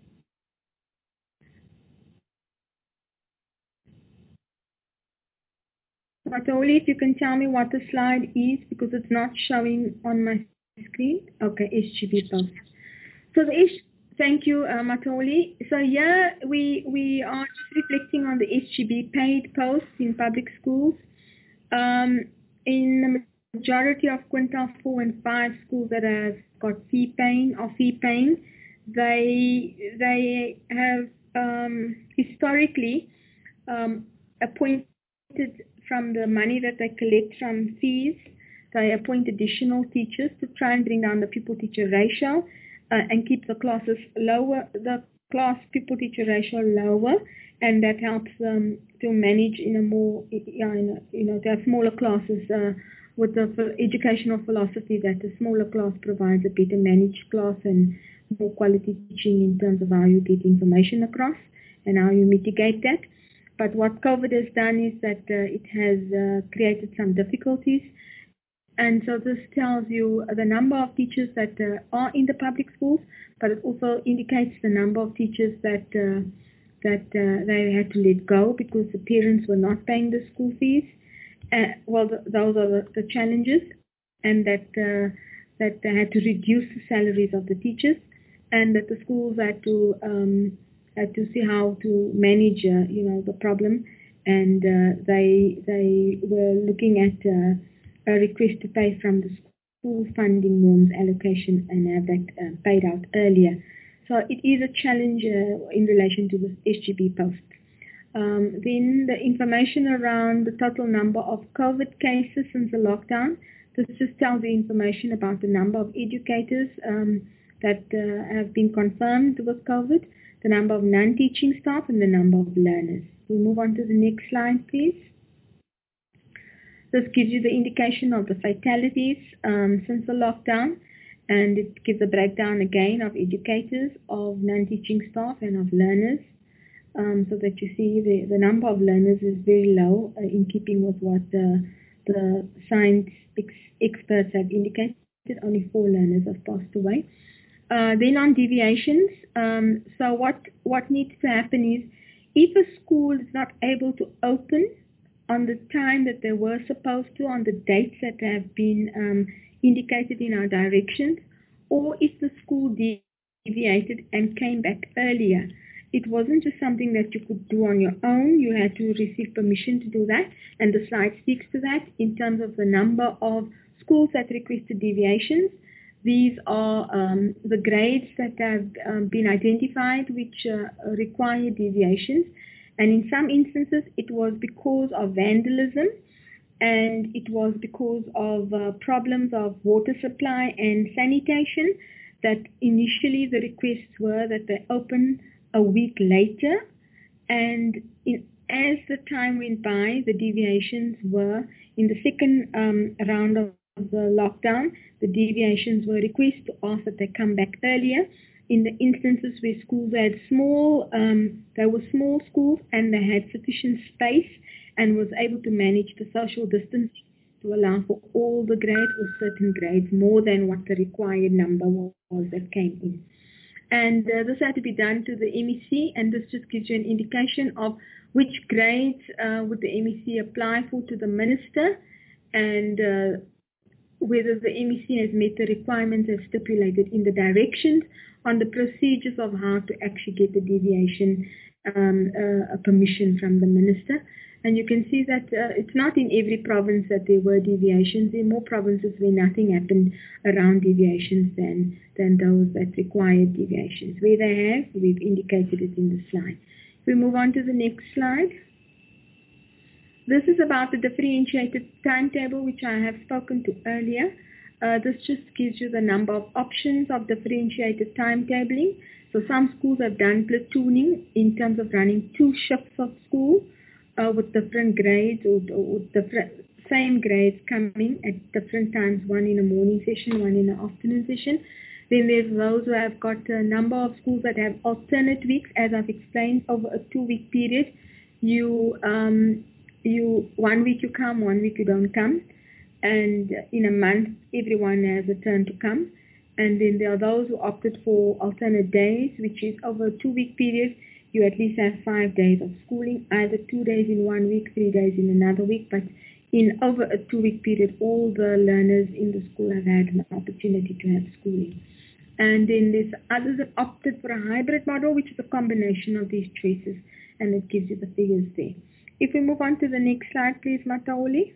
Matoli, if you can tell me what the slide is, because it's not showing on my screen. Okay, S G B post. So the S thank you, uh, Matoli. So yeah, we we are just reflecting on the S G B paid posts in public schools. Um, in the majority of quintile four and five schools that have got fee paying or fee paying, they they have um, historically um, appointed from the money that they collect from fees. They appoint additional teachers to try and bring down the pupil-teacher ratio uh, and keep the classes lower, the class pupil-teacher ratio lower, and that helps them to manage in a more, you know, you know to have smaller classes uh, with the educational philosophy that a smaller class provides a better managed class and more quality teaching in terms of how you get information across and how you mitigate that. But what COVID has done is that uh, it has uh, created some difficulties. And so this tells you the number of teachers that uh, are in the public schools, but it also indicates the number of teachers that uh, that uh, they had to let go because the parents were not paying the school fees. Uh, well, the, those are the, the challenges, and that uh, that they had to reduce the salaries of the teachers, and that the schools had to um, had to see how to manage, uh, you know, the problem, and uh, they they were looking at uh, a request to pay from the school funding norms allocation and have that uh, paid out earlier. So it is a challenge uh, in relation to the S G B post. Um, then the information around the total number of COVID cases since the lockdown. This just tells you information about the number of educators um, that uh, have been confirmed with COVID, the number of non-teaching staff, and the number of learners. We'll move on to the next slide, please. This gives you the indication of the fatalities um, since the lockdown, and it gives a breakdown again of educators, of non-teaching staff, and of learners, um, so that you see the, the number of learners is very low uh, in keeping with what the, the science ex experts have indicated. Only four learners have passed away. Uh, then on deviations, um, so what, what needs to happen is if a school is not able to open on the time that they were supposed to, on the dates that have been um, indicated in our directions, or if the school deviated and came back earlier, it wasn't just something that you could do on your own. You had to receive permission to do that, and the slide speaks to that in terms of the number of schools that requested deviations. These are um, the grades that have um, been identified which uh, require deviations. And in some instances, it was because of vandalism and it was because of uh, problems of water supply and sanitation that initially the requests were that they open a week later, and in, as the time went by, the deviations were, in the second um, round of the lockdown, the deviations were requests to ask that they come back earlier. In the instances where schools had small, um, they were small schools and they had sufficient space and was able to manage the social distancing to allow for all the grades or certain grades more than what the required number was that came in. And uh, this had to be done to the M E C, and this just gives you an indication of which grades uh, would the M E C apply for to the minister, and uh, whether the M E C has met the requirements as stipulated in the directions on the procedures of how to actually get the deviation um, uh, permission from the minister. And you can see that uh, it's not in every province that there were deviations. There are more provinces where nothing happened around deviations than, than those that required deviations. Where they have, we've indicated it in the slide. If we move on to the next slide. This is about the differentiated timetable, which I have spoken to earlier. Uh, this just gives you the number of options of differentiated timetabling. So some schools have done platooning in terms of running two shifts of school uh, with different grades or, or different same grades coming at different times, one in a morning session, one in an afternoon session. Then there's those who have got a number of schools that have alternate weeks, as I've explained, over a two-week period. You, um, you one week you come, one week you don't come. And in a month, everyone has a turn to come. And then there are those who opted for alternate days, which is over a two-week period. You at least have five days of schooling, either two days in one week, three days in another week. But in over a two-week period, all the learners in the school have had an opportunity to have schooling. And then there's others that opted for a hybrid model, which is a combination of these choices, and it gives you the figures there. If we move on to the next slide, please, Mataoli.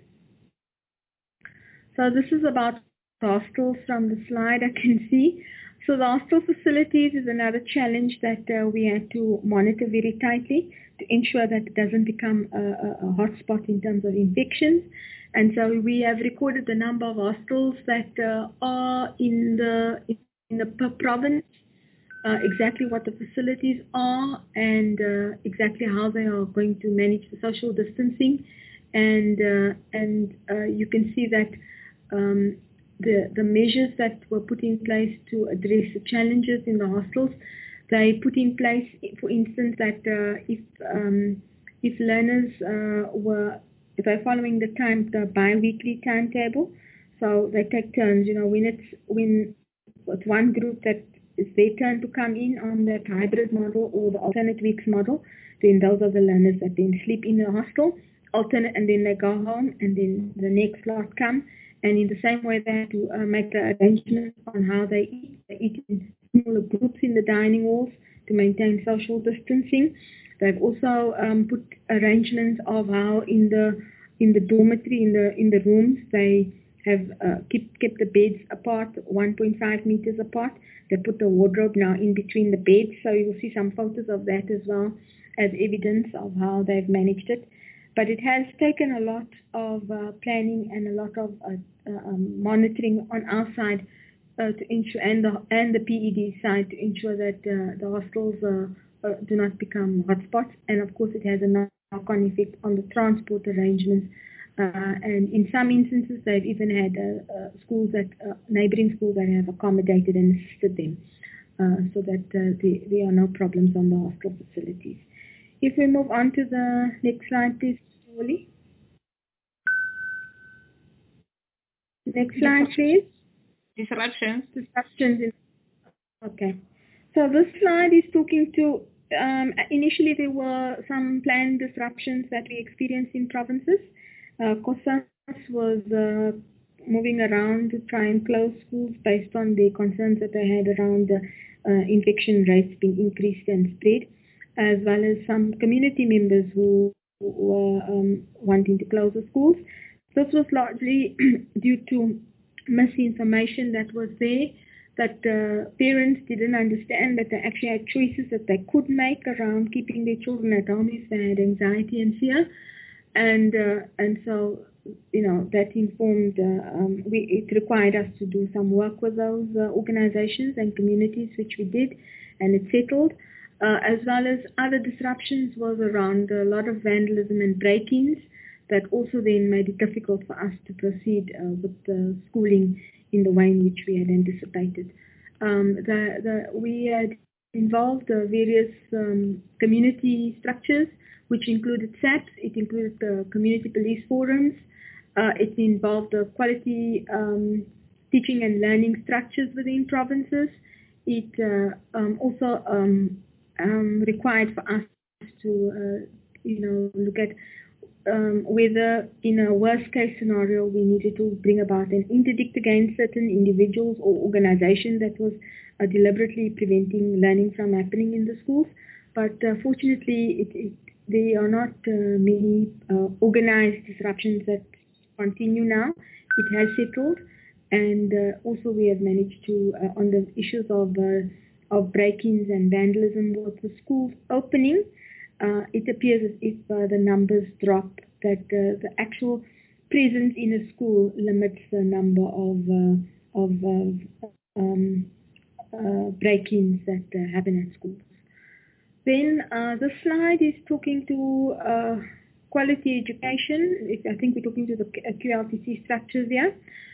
So this is about hostels from the slide I can see. So the hostel facilities is another challenge that uh, we had to monitor very tightly to ensure that it doesn't become a, a, a hotspot in terms of infections. And so we have recorded the number of hostels that uh, are in the in the per province, uh, exactly what the facilities are, and uh, exactly how they are going to manage the social distancing. And uh, and uh, you can see that um, the the measures that were put in place to address the challenges in the hostels, they put in place, for instance, that uh, if um, if learners uh, were if they're following the time the bi-weekly timetable, so they take turns. You know, when it's when it's one group that it's their turn to come in on the hybrid model or the alternate weeks model, then those are the learners that then sleep in the hostel, alternate, and then they go home, and then the next lot come. And in the same way, they have to uh, make the arrangements on how they eat. They eat in smaller groups in the dining halls to maintain social distancing. They've also um, put arrangements of how in the in the dormitory, in the in the rooms, they have uh, keep, kept the beds apart, one point five meters apart. They put the wardrobe now in between the beds, so you will see some photos of that as well as evidence of how they've managed it. But it has taken a lot of uh, planning and a lot of uh, uh, um, monitoring on our side uh, to ensure, and the and the P E D side, to ensure that uh, the hostels uh, uh, do not become hotspots. And of course, it has a knock-on effect on the transport arrangements. Uh, and in some instances, they've even had uh, uh, schools that uh, neighbouring schools that have accommodated and assisted them, uh, so that uh, the, there are no problems on the hostel facilities. If we move on to the next slide, please, Wally. Next slide, please. Disruptions. Disruptions. In, okay. So this slide is talking to, um, initially there were some planned disruptions that we experienced in provinces. Uh, COSAS was uh, moving around to try and close schools based on the concerns that they had around the uh, infection rates being increased and spread, as well as some community members who were um, wanting to close the schools. This was largely due to misinformation that was there, that uh, parents didn't understand that they actually had choices that they could make around keeping their children at home if they had anxiety and fear. And uh, and so you know, that informed, uh, um, we, it required us to do some work with those uh, organizations and communities, which we did, and it settled. Uh, as well as other disruptions was around a lot of vandalism and break-ins that also then made it difficult for us to proceed uh, with the schooling in the way in which we had anticipated. Um, the, the, we had involved uh, various um, community structures, which included S A Ps, it included the community police forums, uh, it involved the quality um, teaching and learning structures within provinces. It uh, um, also um, um, required for us to, uh, you know, look at um, whether in a worst case scenario we needed to bring about an interdict against certain individuals or organizations that was uh, deliberately preventing learning from happening in the schools. But uh, fortunately, it, it, there are not uh, many uh, organized disruptions that continue now. It has settled. And uh, also we have managed to, uh, on the issues of uh, of break-ins and vandalism with the schools opening, uh, it appears as if uh, the numbers drop, that uh, the actual presence in a school limits the number of uh, of uh, um, uh, break-ins that uh, happen at schools. Then uh, the slide is talking to uh, quality education. I think we're talking to the Q L T C structures here.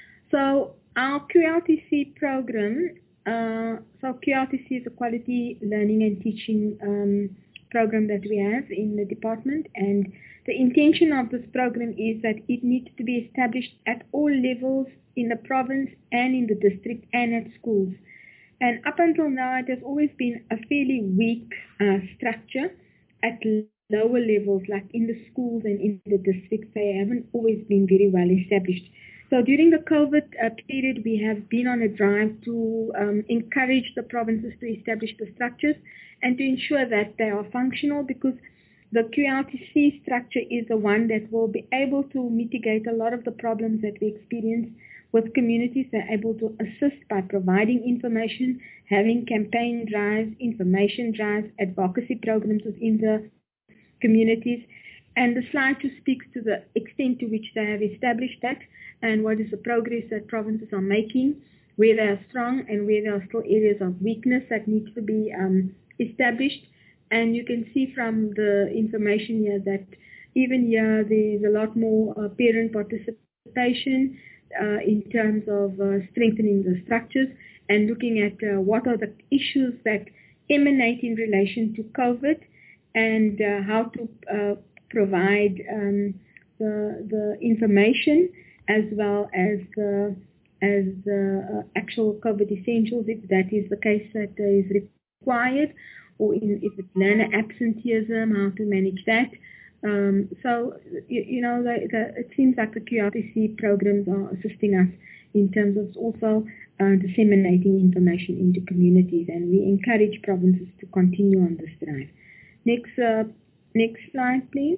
So our Q L T C program, uh, so Q L T C is a quality learning and teaching um, program that we have in the department, and the intention of this program is that it needs to be established at all levels in the province and in the district and at schools. And up until now, it has always been a fairly weak uh, structure at lower levels, like in the schools and in the districts. They haven't always been very well established. So during the COVID uh, period, we have been on a drive to um, encourage the provinces to establish the structures and to ensure that they are functional, because the Q L T C structure is the one that will be able to mitigate a lot of the problems that we experience with communities. They're able to assist by providing information, having campaign drives, information drives, advocacy programs within the communities. And the slide just speaks to the extent to which they have established that and what is the progress that provinces are making, where they are strong and where there are still areas of weakness that needs to be um, established. And you can see from the information here that even here there's a lot more uh, parent participation uh, in terms of uh, strengthening the structures and looking at uh, what are the issues that emanate in relation to COVID and uh, how to uh, provide um, the, the information as well as the, as the uh, actual COVID essentials, if that is the case that uh, is required, or in, if it's learner absenteeism, how to manage that. Um, so, you, you know, the, the, it seems like the Q L T C programs are assisting us in terms of also uh, disseminating information into communities, and we encourage provinces to continue on this drive. Next, uh, next slide, please.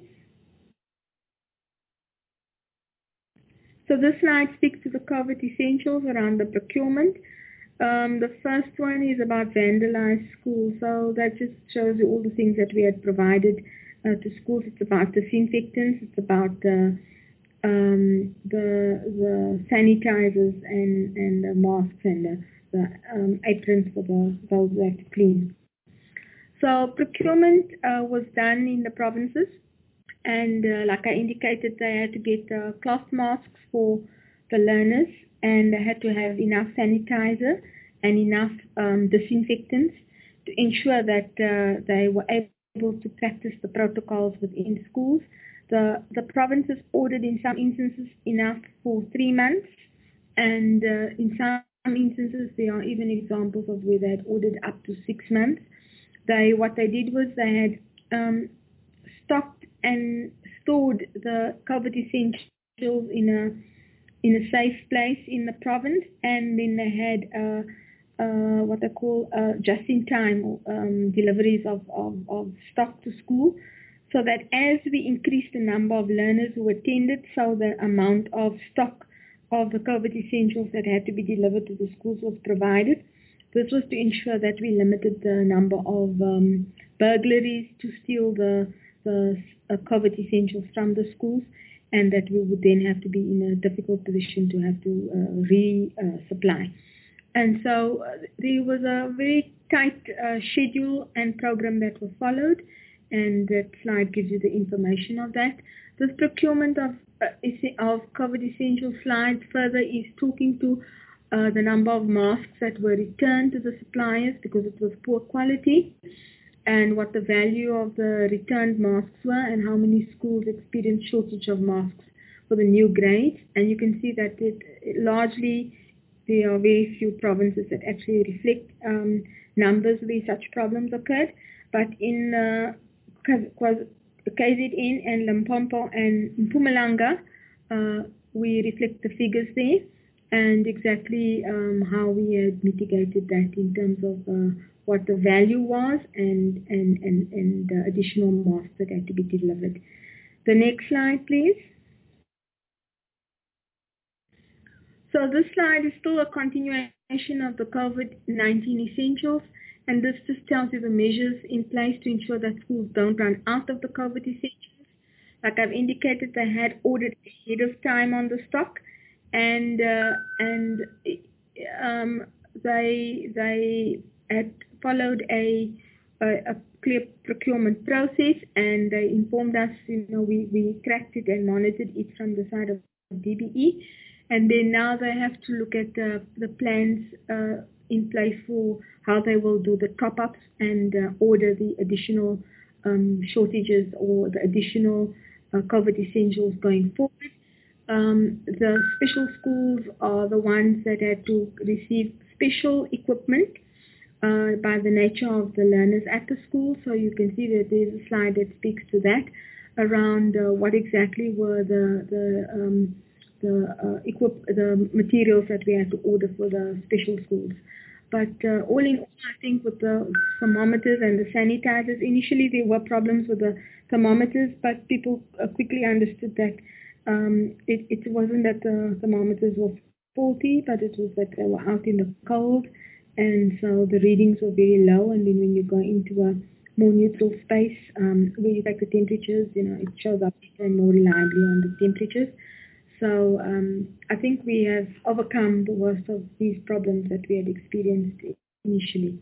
So this slide speaks to the COVID essentials around the procurement. Um, the first one is about vandalized schools. So that just shows you all the things that we had provided uh, to schools. It's about disinfectants. It's about uh, um, the the sanitizers and and the masks and the, the um, aprons for the those who have to clean. So procurement uh, was done in the provinces. And uh, like I indicated, they had to get uh, cloth masks for the learners, and they had to have enough sanitizer and enough um, disinfectants to ensure that uh, they were able to practice the protocols within schools. The, the provinces ordered in some instances enough for three months, and uh, in some instances there are even examples of where they had ordered up to six months. They, what they did was they had um, stocked and stored the COVID essentials in a in a safe place in the province, and then they had uh, uh, what they call uh, just-in-time um, deliveries of, of, of stock to school, so that as we increased the number of learners who attended, so the amount of stock of the COVID essentials that had to be delivered to the schools was provided. This was to ensure that we limited the number of um, burglaries to steal the the uh, COVID essentials from the schools, and that we would then have to be in a difficult position to have to uh, re-supply. And so uh, there was a very tight uh, schedule and program that was followed, and that slide gives you the information of that. This procurement of uh, of COVID essential slide further is talking to uh, the number of masks that were returned to the suppliers because it was poor quality, and what the value of the returned masks were, and how many schools experienced shortage of masks for the new grades. And you can see that it, it largely there are very few provinces that actually reflect um, numbers where such problems occurred. But in uh, K Z N and Limpopo and Mpumalanga, uh, we reflect the figures there and exactly um, how we had mitigated that in terms of uh, what the value was and, and, and, and uh, additional masks that had to be delivered. The next slide, please. So this slide is still a continuation of the COVID nineteen essentials, and this just tells you the measures in place to ensure that schools don't run out of the COVID essentials. Like I've indicated, they had ordered ahead of time on the stock, and uh, and um, they they had followed a, a a clear procurement process, and they informed us. You know, we we tracked it and monitored it from the side of D B E. And then now they have to look at uh, the plans uh, in place for how they will do the top-ups and uh, order the additional um, shortages or the additional uh, COVID essentials going forward. Um, the special schools are the ones that had to receive special equipment uh, by the nature of the learners at the school. So you can see that there's a slide that speaks to that around uh, what exactly were the, the um, the uh, equip the materials that we had to order for the special schools. But uh, all in all, I think with the thermometers and the sanitizers, initially there were problems with the thermometers, but people uh, quickly understood that um, it, it wasn't that the thermometers were faulty, but it was that they were out in the cold, and so the readings were very low. And then when you go into a more neutral space um, where you take the temperatures, you know, it shows up and more reliably on the temperatures. So um, I think we have overcome the worst of these problems that we had experienced initially.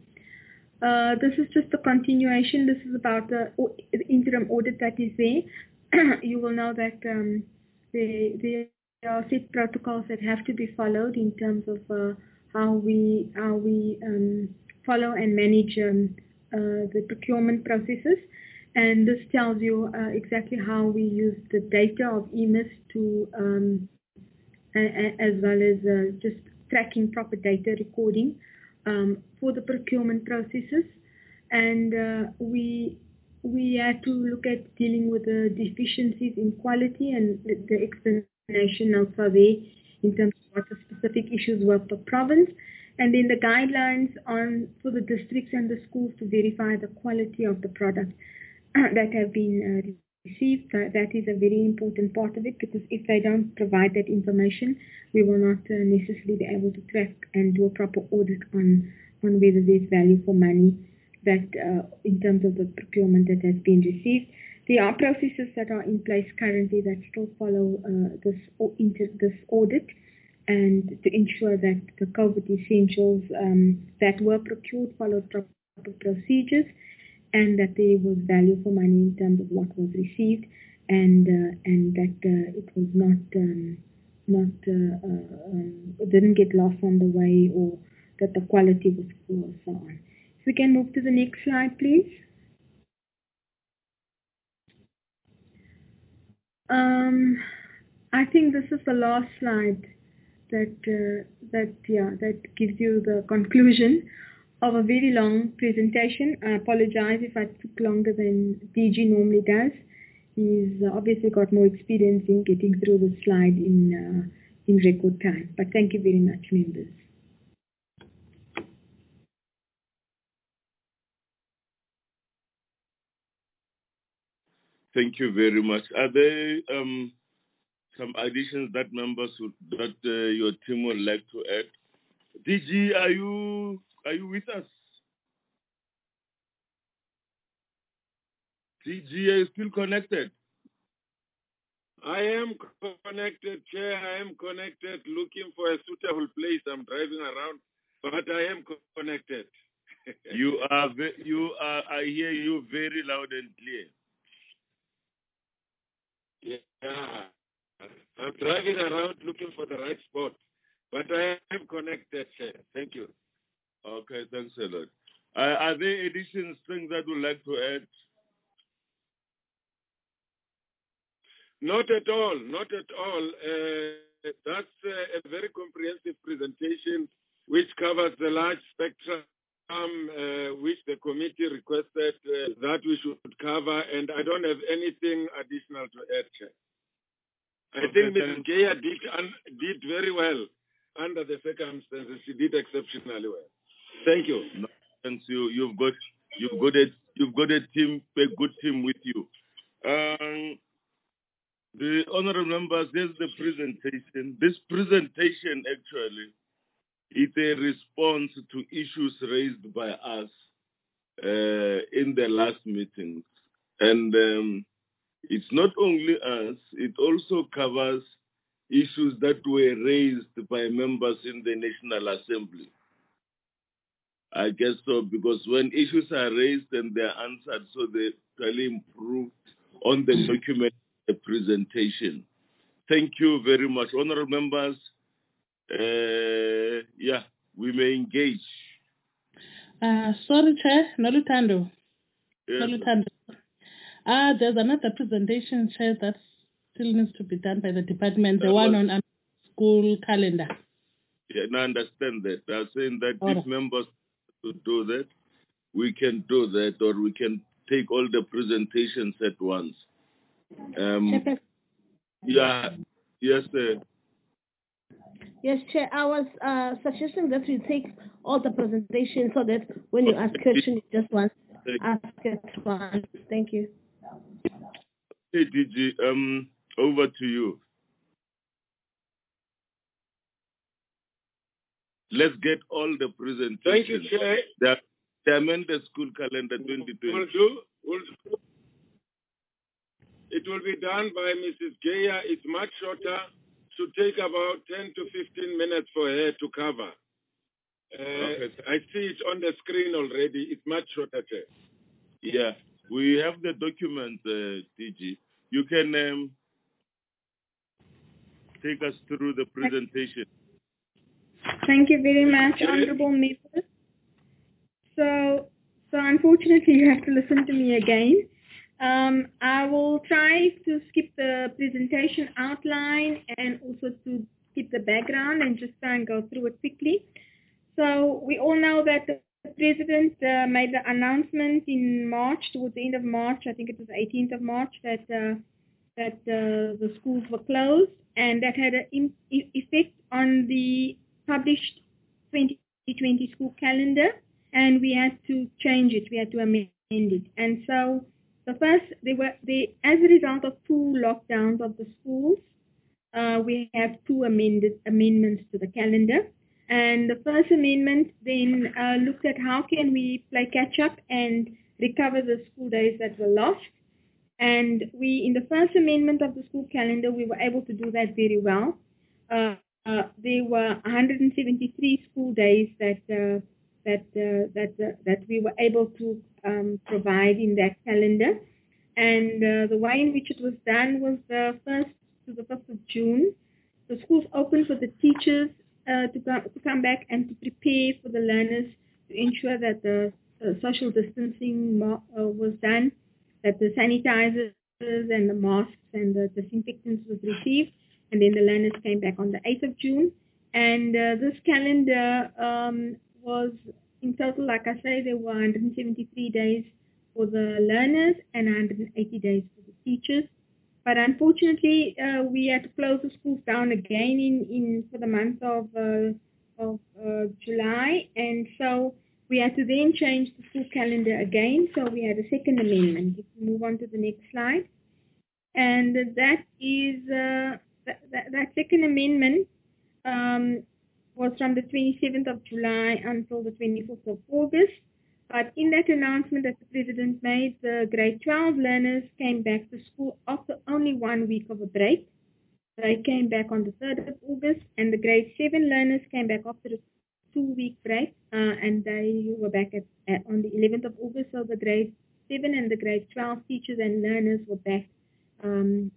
Uh, this is just a continuation. This is about the, the interim audit that is there. You will know that um, there, there are set protocols that have to be followed in terms of uh, how we how we um, follow and manage um, uh, the procurement processes. And this tells you uh, exactly how we use the data of E M I S to, um, a, a, as well as uh, just tracking proper data recording um, for the procurement processes. And uh, we we had to look at dealing with the deficiencies in quality, and the, the explanation also there in terms of what the specific issues were per province. And then the guidelines on for the districts and the schools to verify the quality of the product that have been uh, received. Uh, that is a very important part of it, because if they don't provide that information, we will not uh, necessarily be able to track and do a proper audit on, on whether there's value for money that uh, in terms of the procurement that has been received. There are processes that are in place currently that still follow uh, this, inter, this audit, and to ensure that the COVID essentials um, that were procured followed proper procedures, and that there was value for money in terms of what was received, and uh, and that uh, it was not um, not uh, uh, um, it didn't get lost on the way, or that the quality was poor, so on. So we can move to the next slide, please. Um, I think this is the last slide that uh, that yeah that gives you the conclusion of a very long presentation. I apologize if I took longer than D G normally does. He's obviously got more experience in getting through the slide in uh, in record time. But thank you very much, members. Thank you very much. Are there um, some additions that members would, that uh, your team would like to add? D G, are you are you with us? D G, are you still connected? I am connected, Chair. I am connected, looking for a suitable place. I'm driving around, but I am connected. You are, ve- you are. I hear you very loud and clear. Yeah, I'm driving around looking for the right spot, but I am connected, Chair. Thank you. Okay, thanks a lot. Uh, are there additions, things that you'd like to add? Not at all, not at all. Uh, that's uh, a very comprehensive presentation which covers the large spectrum um, uh, which the committee requested uh, that we should cover, and I don't have anything additional to add, Chair. I Okay, think Missus thanks. Geyer did, un- did very well under the circumstances. She did exceptionally well. Thank you. No, thanks. You, you've got, you've got a, you've got a team, a good team with you. Um, the honorable members, there's the presentation. This presentation actually is a response to issues raised by us uh, in the last meetings, and um, it's not only us; it also covers issues that were raised by members in the National Assembly. I guess so, because when issues are raised and they're answered, so they really improve on the document, the presentation. Thank you very much. Honorable members, uh, yeah, we may engage. Uh, sorry, Chair, Nolutando. Yes. Nolutando. Uh, there's another presentation, Chair, that still needs to be done by the department, the That one was- on um, school calendar. Yeah, and I understand that. I'm saying that All if right. members to do that, we can do that, or we can take all the presentations at once. Um, Chairperson. yeah, yes, sir. Yes, Chair. I was uh, suggesting that we take all the presentations so that when you ask questions, you just want to ask it once. Thank you. Hey, D G, um, over to you. Let's get all the presentations. Thank you, Chair. The, the amended school calendar twenty twenty. Will do. Will do. It will be done by Missus Geyer. It's much shorter. Should take about ten to fifteen minutes for her to cover. Uh, Okay. I see it on the screen already. It's much shorter, Chair. Yeah, we have the document, uh, D G. You can um, take us through the presentation. Thank you very much, honorable members. So, so unfortunately, you have to listen to me again. Um, I will try to skip the presentation outline and also to skip the background and just try and go through it quickly. So we all know that the President uh, made the announcement in March, towards the end of March, I think it was eighteenth of March, that uh, that uh, the schools were closed, and that had an effect on the published twenty twenty school calendar, and we had to change it, we had to amend it. And so the first, they were, they, as a result of two lockdowns of the schools, uh, we have two amended amendments to the calendar. And the first amendment then uh, looked at how can we play catch up and recover the school days that were lost. And we, in the first amendment of the school calendar, we were able to do that very well. Uh, uh, there were one hundred seventy-three school days that uh, that uh, that uh, that we were able to um, provide in that calendar. And uh, the way in which it was done was the first to the fifth of June. The schools opened for the teachers uh, to, come, to come back and to prepare for the learners to ensure that the uh, social distancing uh, was done, that the sanitizers and the masks and the disinfectants was received, and then the learners came back on the eighth of June. And uh, this calendar um, was, in total, like I say, there were one hundred seventy-three days for the learners and one hundred eighty days for the teachers. But unfortunately, uh, we had to close the schools down again in, in for the month of, uh, of uh, July, and so we had to then change the school calendar again. So we had a second amendment. If we move on to the next slide, and that is uh, that, that, that second amendment um, was from the twenty-seventh of July until the twenty-fourth of August. But in that announcement that the President made, the grade twelve learners came back to school after only one week of a break. They came back on the third of August, and the grade seven learners came back after a two-week break, uh, and they were back at, at on the eleventh of August. So the grade seven and the grade twelve teachers and learners were back um,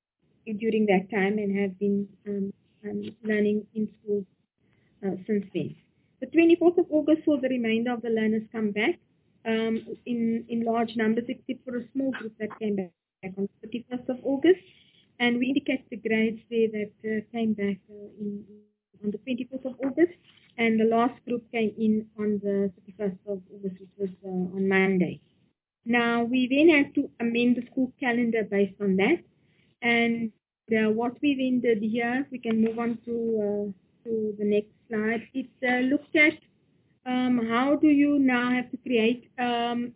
during that time and have been um, um, learning in schools uh, since then. The twenty-fourth of August saw the remainder of the learners come back um, in, in large numbers, except for a small group that came back on the thirty-first of August. And we indicate the grades there that uh, came back uh, in, on the twenty-fourth of August. And the last group came in on the thirty-first of August, which was uh, on Monday. Now, we then had to amend the school calendar based on that. And uh, what we then did here, we can move on to, uh, to the next slide. It uh, looked at um, how do you now have to create, um,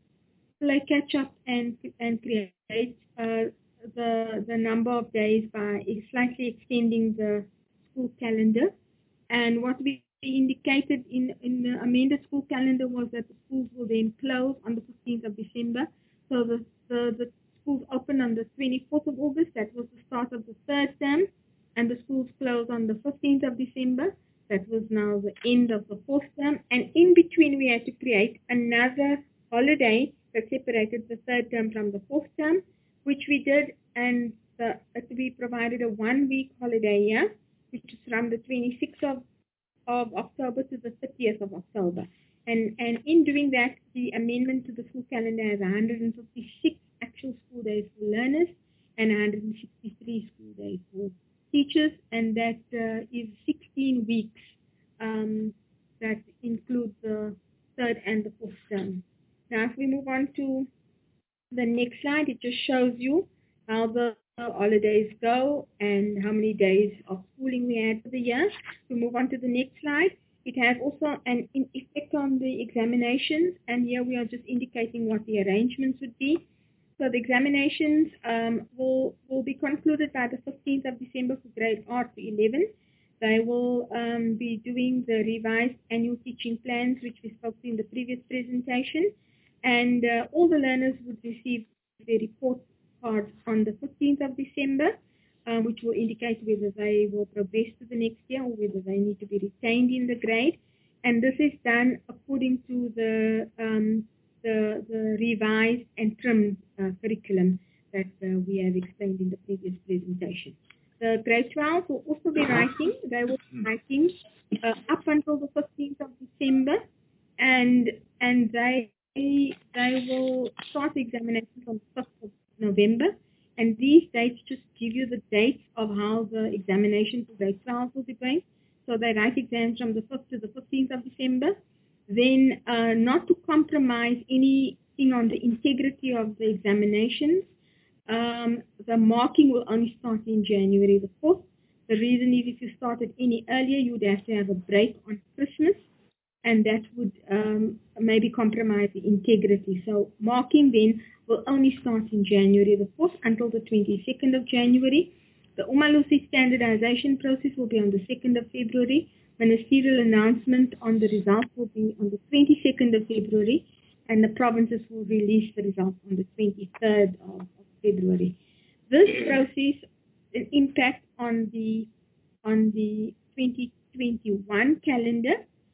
play catch up and, and create uh, the, the number of days by slightly extending the school calendar. And what we indicated in, in the amended school calendar was that the schools will then close on the fifteenth of December. So the, the, the schools open on the twenty-fourth of August. That was the start of the third term. And the schools closed on the fifteenth of December. That was now the end of the fourth term. And in between, we had to create another holiday that separated the third term from the fourth term, which we did. And the, we provided a one-week holiday here, which is from the twenty-sixth of, of October to the thirtieth of October. And, and in doing that, the amendment to the school calendar has one hundred fifty-six actual school days for learners and one hundred sixty-three school days for teachers, and that uh, is sixteen weeks um, that include the third and the fourth term. Now, if we move on to the next slide, it just shows you how the holidays go and how many days of schooling we had for the year. We move on to the next slide. It has also an effect on the examinations, and here we are just indicating what the arrangements would be. So the examinations um, will, will be concluded by the fifteenth of December for grade R to eleven. They will um, be doing the revised annual teaching plans, which we spoke to in the previous presentation. And uh, all the learners would receive their report cards on the fifteenth of December, uh, which will indicate whether they will progress to the next year or whether they need to be retained in the grade. And this is done according to the um, the, the revised and trimmed uh, curriculum that uh, we have explained in the previous presentation. The grade twelve will also be writing. They will be writing uh, up until the fifteenth of December, and and they they will start the examinations on the fifth of November. And these dates just give you the dates of how the examination for grade twelve will be going. So they write exams from the fifth to the fifteenth of December. Then uh, not to compromise anything on the integrity of the examinations, um, the marking will only start in January the fourth. The reason is if you started any earlier, you would have to have a break on Christmas, and that would um, maybe compromise the integrity. So marking then will only start in January the fourth until the twenty-second of January. The Umalusi standardization process will be on the second of February. Ministerial announcement on the results will be on the twenty-second of February, and the provinces will release the results on the twenty-third of, of February. This process an impact on the on the twenty twenty-one calendar,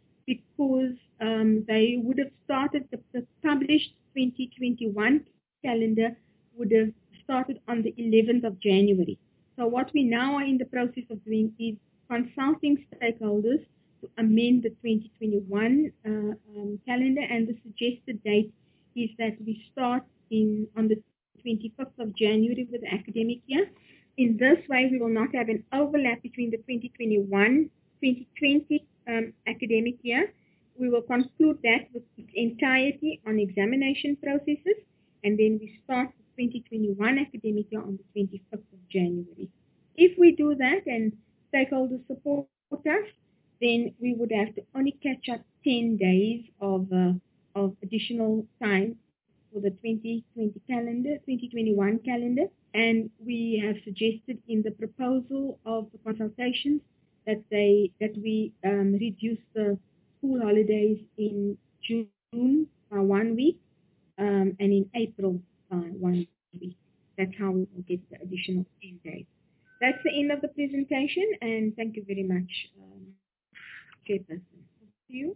because um, they would have started the, the published twenty twenty-one calendar would have started on the eleventh of January. So what we now are in the process of doing is consulting stakeholders to amend the twenty twenty-one uh, um, calendar, and the suggested date is that we start in on the twenty-fifth of January with the academic year. In this way, we will not have an overlap between the twenty twenty-one twenty twenty um, academic year. We will conclude that with its entirety on examination processes, and then we start the twenty twenty-one academic year on the twenty-fifth of January. If we do that and stakeholders support us, then we would have to only catch up ten days of, uh, of additional time for the twenty twenty calendar, twenty twenty-one calendar, and we have suggested in the proposal of the consultations that they that we um, reduce the school holidays in June by one week um, and in April by one week. That's how we will get get the additional ten days. That's the end of the presentation, and thank you very much, um, Chairperson. Thank you.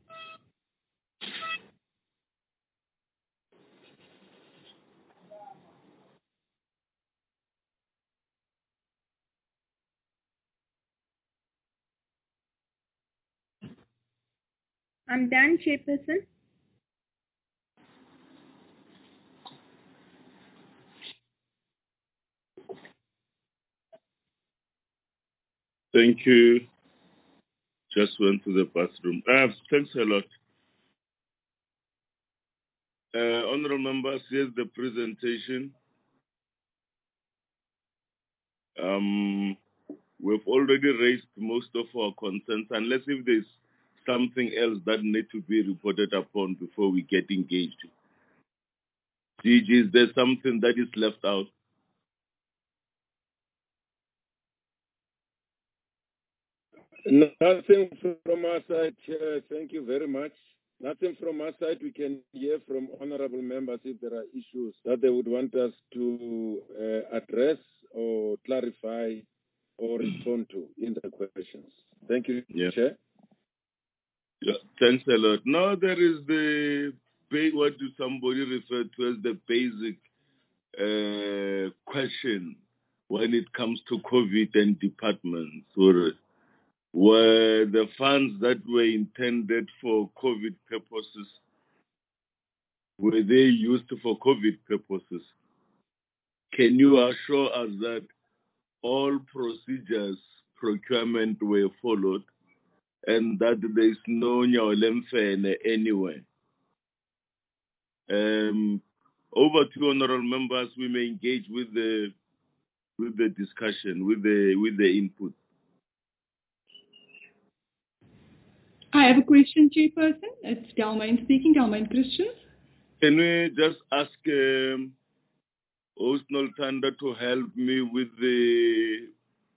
I'm done, Chairperson. Thank you. Just went to the bathroom. Uh, thanks a lot. Uh, honorable members, here's the presentation. Um, we've already raised most of our concerns, unless if there's something else that needs to be reported upon before we get engaged. Gigi, is there something that is left out? Nothing from our side, Chair. Thank you very much. Nothing from our side. We can hear from honorable members if there are issues that they would want us to uh, address or clarify or respond to in the questions. Thank you, Yeah. Chair. Yeah, thanks a lot. Now there is the, what do somebody refer to as the basic uh, question when it comes to COVID and departments, or were the funds that were intended for COVID purposes, were they used for COVID purposes? Can you assure us that all procedures, procurement were followed and that there is no nyaolemfene anywhere? Um, over to honorable members, we may engage with the with the discussion, with the with the input. I have a question, Chairperson. It's Dalmain speaking, Dalmain Christian. Can we just ask um, Osnol Tanda to help me with the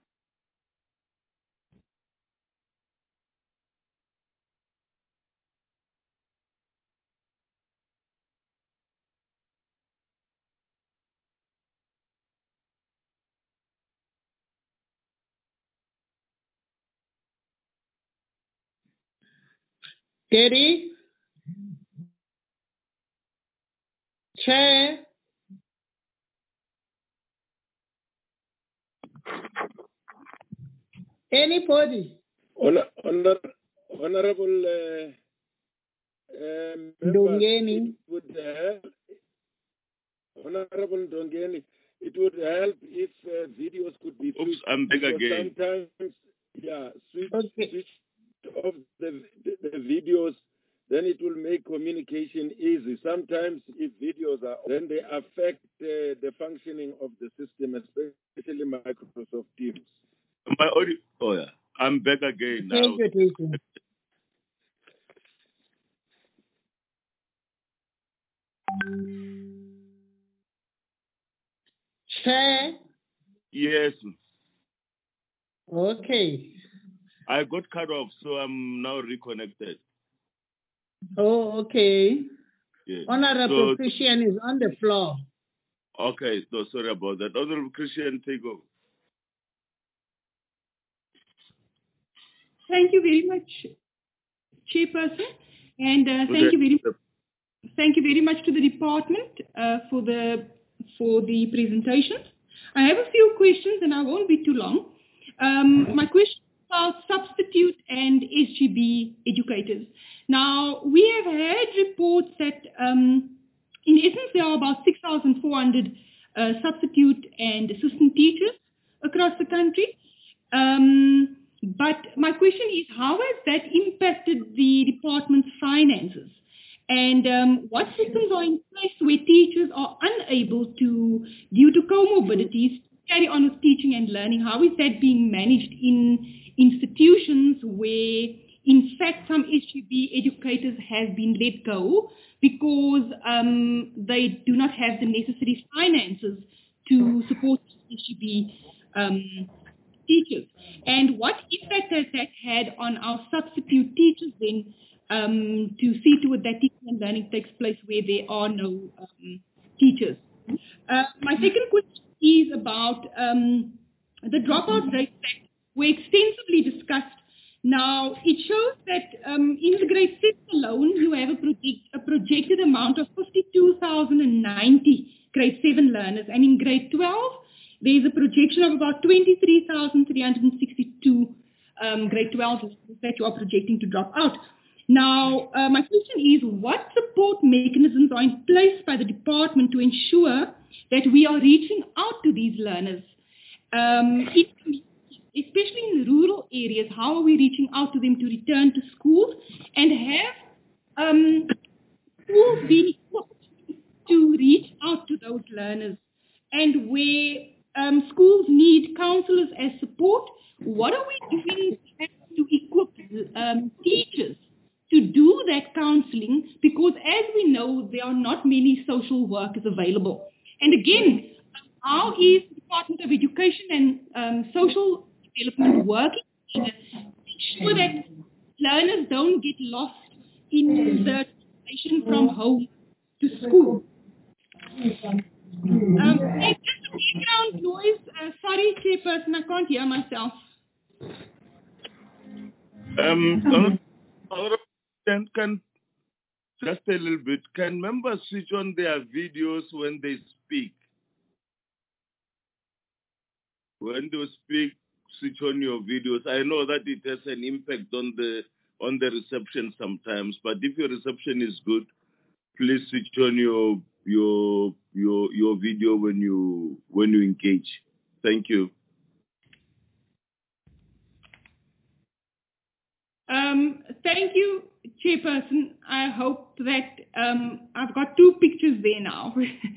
Gary? Chair? Anybody? Honor, honor, honorable uh, uh, members, it would help, Honorable Ndongeni, it would help if uh, videos could be Oops, I'm back again. Sometimes, yeah, switch, okay. switch off the, the, the videos, then it will make communication easy. Sometimes if videos are, then they affect uh, the functioning of the system, especially Microsoft Teams. My audio, oh yeah, I'm back again now. Thank you, thank you. Chair? Yes. Okay. I got cut off, so I'm now reconnected. Oh, okay. Yes. Honorable So, Christian is on the floor. Okay, so sorry about that. Honorable Christian, take over. Thank you very much, Chairperson, and uh, thank okay. you very much. Thank you very much to the department uh, for the for the presentations. I have a few questions, and I won't be too long. Um, my question is about substitute and S G B educators. Now, we have had reports that, um, in essence, there are about six thousand four hundred uh, substitute and assistant teachers across the country. Um, but my question is, how has that impacted the department's finances? And um, what systems are in place where teachers are unable to, due to comorbidities, carry on with teaching and learning? How is that being managed in institutions where, in fact, some S G B educators have been let go because um, they do not have the necessary finances to support S G B um, teachers? And what effect has that had on our substitute teachers then, Um, to see to it that teaching and learning takes place where there are no um, teachers? Uh, my second question is about um, the dropout rates that were extensively discussed. Now, it shows that um, in the grade six alone, you have a, project, a projected amount of fifty-two thousand ninety grade seven learners, and in grade twelve, there is a projection of about twenty-three thousand three hundred sixty-two um, grade twelve learners that you are projecting to drop out. Now, uh, my question is, what support mechanisms are in place by the department to ensure that we are reaching out to these learners? Um, if, especially in rural areas, how are we reaching out to them to return to schools, and have um, schools been equipped to reach out to those learners? And where um, schools need counselors as support, what are we doing to equip um, teachers to do that counseling? Because as we know, there are not many social workers available. And again, how is the Department of Education and um, Social Development working to ensure that learners don't get lost in the transition from home to school? Um, there's just a background noise. Uh, sorry, Chairperson, I can't hear myself. Um, can, can just a little bit. Can members switch on their videos when they speak? When they speak, switch on your videos. I know that it has an impact on the on the reception sometimes, but if your reception is good, please switch on your your your your video when you when you engage. Thank you. Um, thank you, Chairperson. I hope that um, I've got two pictures there now.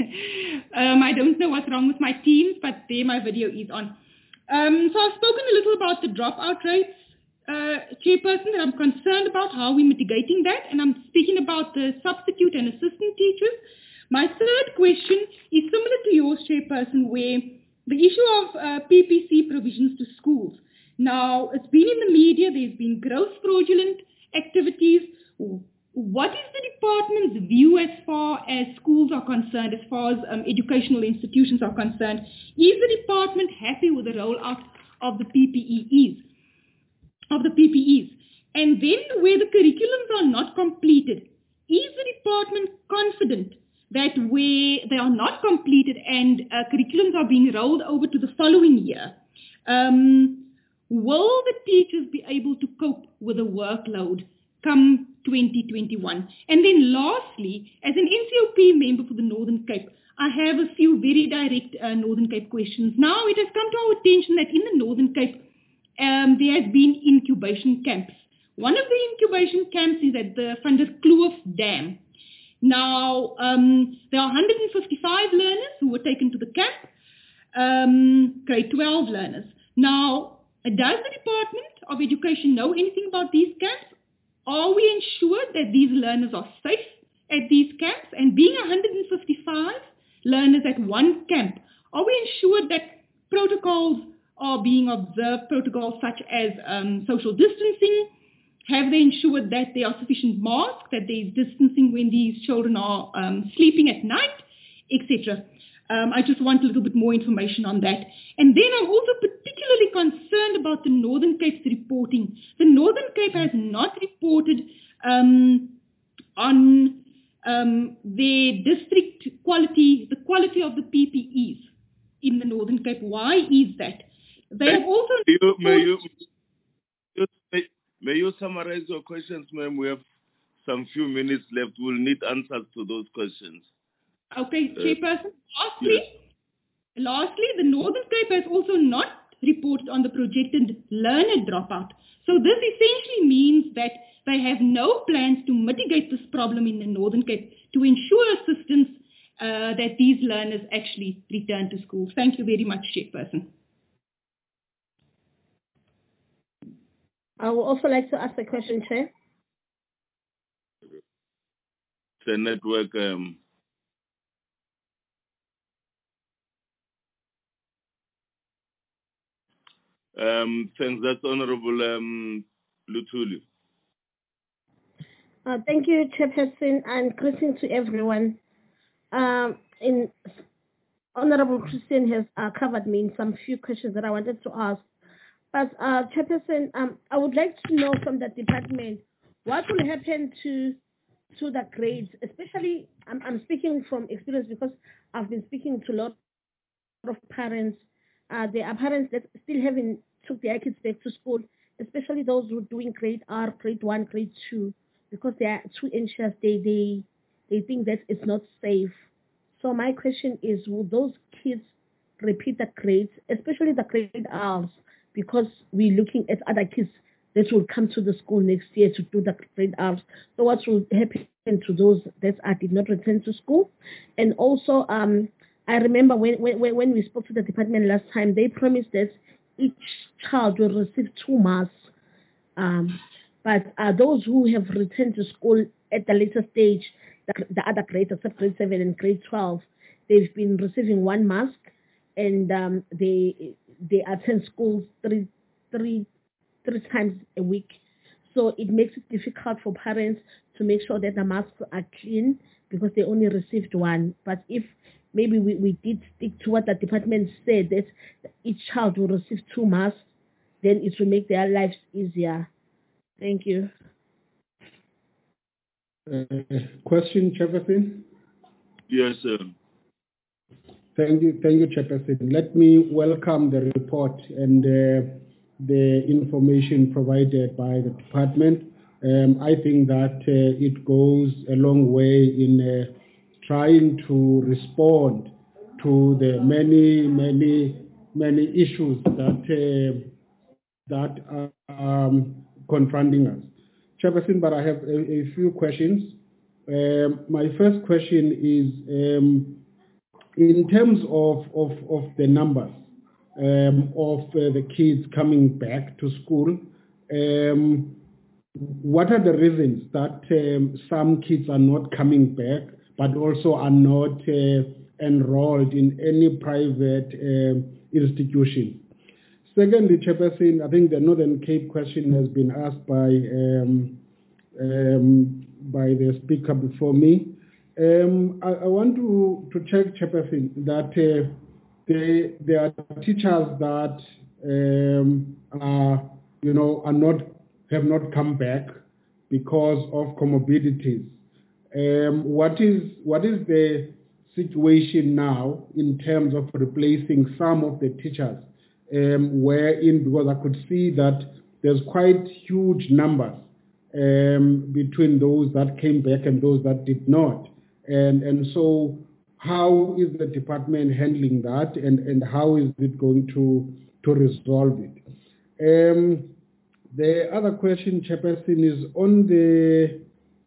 um, I don't know what's wrong with my Teams, but there my video is on. Um, so I've spoken a little about the dropout rates, uh, Chairperson, and I'm concerned about how we're mitigating that, and I'm speaking about the substitute and assistant teachers. My third question is similar to yours, Chairperson, where the issue of uh, P P C provisions to schools. Now, it's been in the media, there's been gross fraudulent activities. What is the department's view as far as schools are concerned, as far as um, educational institutions are concerned? Is the department happy with the rollout of the P P E Es? Of the P P Es? And then where the curriculums are not completed, is the department confident that where they are not completed and uh, curriculums are being rolled over to the following year, um, will the teachers be able to cope with the workload come twenty twenty-one? And then lastly, as an N C O P member for the Northern Cape, I have a few very direct uh, Northern Cape questions. Now, it has come to our attention that in the Northern Cape, um, there has been incubation camps. One of the incubation camps is at the Van der Kloof Dam. Now, um, there are one hundred fifty-five learners who were taken to the camp, um, grade twelve learners. Now, does the Department of Education know anything about these camps? Are we ensured that these learners are safe at these camps? And being one hundred fifty-five learners at one camp, are we ensured that protocols are being observed, protocols such as um, social distancing? Have they ensured that there are sufficient masks, that there is distancing when these children are um, sleeping at night, et cetera? Um, I just want a little bit more information on that. And then I'm also particularly concerned about the Northern Cape's reporting. The Northern Cape has not reported um, on um, their district quality, the quality of the P P Es in the Northern Cape. Why is that? They have also... May you, may you, may, may you summarize your questions, ma'am? We have some few minutes left. We'll need answers to those questions. Okay, Chairperson. Lastly, yes. lastly, the Northern Cape has also not reported on the projected learner dropout. So this essentially means that they have no plans to mitigate this problem in the Northern Cape to ensure assistance uh, that these learners actually return to school. Thank you very much, Chairperson. I would also like to ask a question, Chair. The network... Um, Um, thanks. That's Honorable um, Luthuli. Uh, thank you, Chairperson, and greetings to everyone. Um, in Honorable Christian has uh, covered me in some few questions that I wanted to ask. But uh, Chairperson, um, I would like to know from the department what will happen to to the grades, especially I'm, I'm speaking from experience because I've been speaking to a lot of parents. Uh, there are parents that still haven't took their kids back to school, especially those who are doing grade R, grade one, grade two, because they are too anxious. They they they think that it's not safe. So my question is, will those kids repeat the grades, especially the grade R's, because we're looking at other kids that will come to the school next year to do the grade R's. So what will happen to those that uh, did not return to school? And also, um, I remember when, when, when we spoke to the department last time, they promised that each child will receive two masks. Um, but uh, those who have returned to school at the later stage, the, the other grades, except grade seven and grade twelve, they've been receiving one mask, and um, they they attend school three three three times a week. So it makes it difficult for parents to make sure that the masks are clean because they only received one. But if maybe we, we did stick to what the department said, that each child will receive two masks, then it will make their lives easier. Thank you. Uh, question, Chairperson? Yes, sir. Thank you, thank you, Chairperson. Let me welcome the report and uh, the information provided by the department. Um, I think that uh, it goes a long way in uh, trying to respond to the many, many, many issues that uh, that are um, confronting us. Chairperson, but I have a, a few questions. Um, my first question is um, in terms of, of, of the numbers um, of uh, the kids coming back to school, um, what are the reasons that um, some kids are not coming back, but also are not uh, enrolled in any private uh, institution? Secondly, Chairperson, I think the Northern Cape question has been asked by um, um, by the speaker before me. Um, I, I want to, to check, Chairperson, that uh, they, there are teachers that um, are, you know, are not have not come back because of comorbidities. Um, what is what is the situation now in terms of replacing some of the teachers? Um, wherein, because I could see that there's quite huge numbers um, between those that came back and those that did not. And, and so how is the department handling that, and, and how is it going to, to resolve it? Um, the other question, Chairperson, is on the,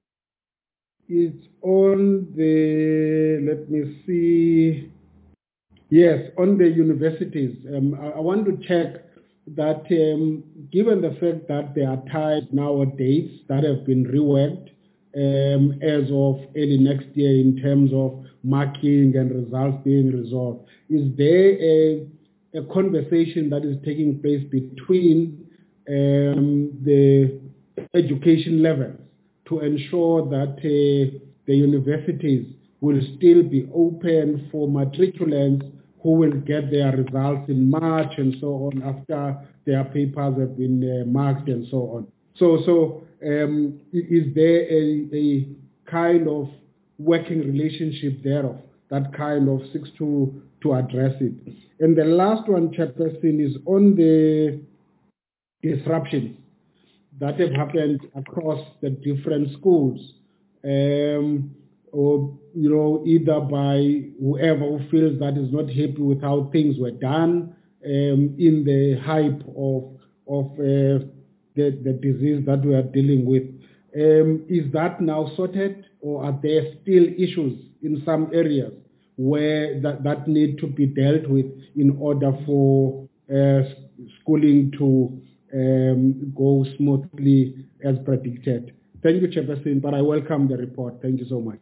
it's on the, let me see, yes, on the universities. Um, I, I want to check that um, given the fact that there are ties nowadays that have been reworked um, as of early next year in terms of marking and results being resolved, is there a, a conversation that is taking place between um, the education levels to ensure that uh, the universities will still be open for matriculants who will get their results in March and so on after their papers have been uh, marked and so on. So, so um, is there a, a kind of working relationship thereof that kind of seeks to, to address it? And the last one, Chairperson, is on the disruptions that have happened across the different schools. Um, or, you know, either by whoever who feels that is not happy with how things were done um, in the hype of, of uh, the, the disease that we are dealing with. Um, is that now sorted, or are there still issues in some areas where that, that need to be dealt with in order for uh, schooling to um, go smoothly as predicted? Thank you, Chairperson, but I welcome the report. Thank you so much.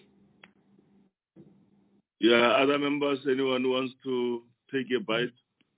Yeah, other members, anyone who wants to take a bite?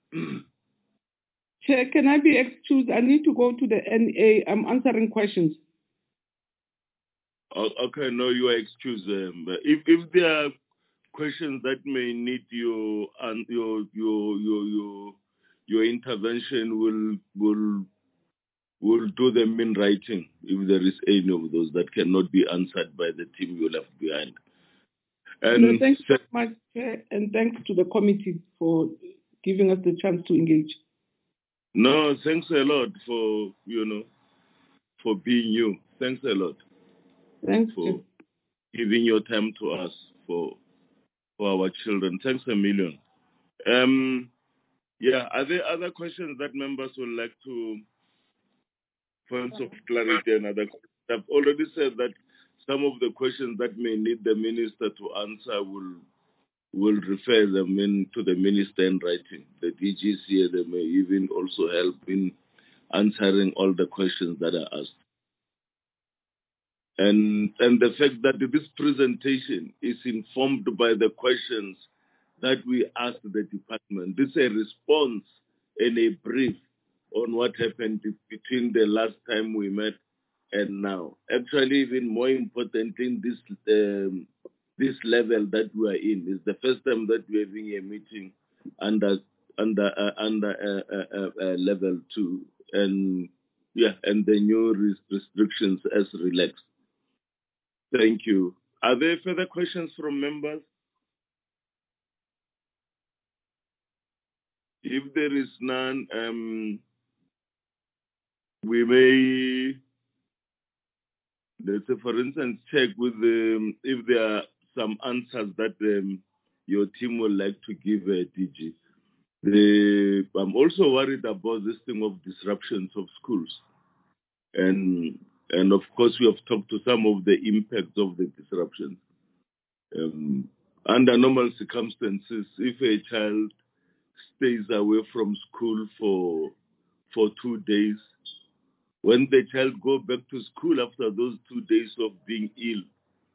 Chair, can I be excused? I need to go to the N A. I'm answering questions. Okay, no, you are excused. Um, if, if there are questions that may need your and your your your your your intervention, will will will do them in writing if there is any of those that cannot be answered by the team you left behind. And no, thanks so much, Chair, and thanks to the committee for giving us the chance to engage. No, thanks a lot for you know for being you. Thanks a lot. Thanks for Chair. giving your time to us for for our children. Thanks a million. Um, yeah, are there other questions that members would like to, points of clarity and other questions? I've already said that some of the questions that may need the minister to answer will will refer them in to the minister in writing. The D Gs here, they may even also help in answering all the questions that are asked. And and the fact that this presentation is informed by the questions that we asked the department. This is a response and a brief on what happened between the last time we met and now. Actually, even more important in this um, this level that we are in is the first time that we're having a meeting under under uh, under uh, uh, uh, level two, and yeah, and the new restrictions as relaxed. Thank you. Are there further questions from members? If there is none, um, we may, let's say, for instance, check with um, if there are some answers that um, your team would like to give a D G. The, I'm also worried about this thing of disruptions of schools. And, and of course, we have talked to some of the impacts of the disruptions. Um, under normal circumstances, if a child stays away from school for for two days, when the child go back to school after those two days of being ill,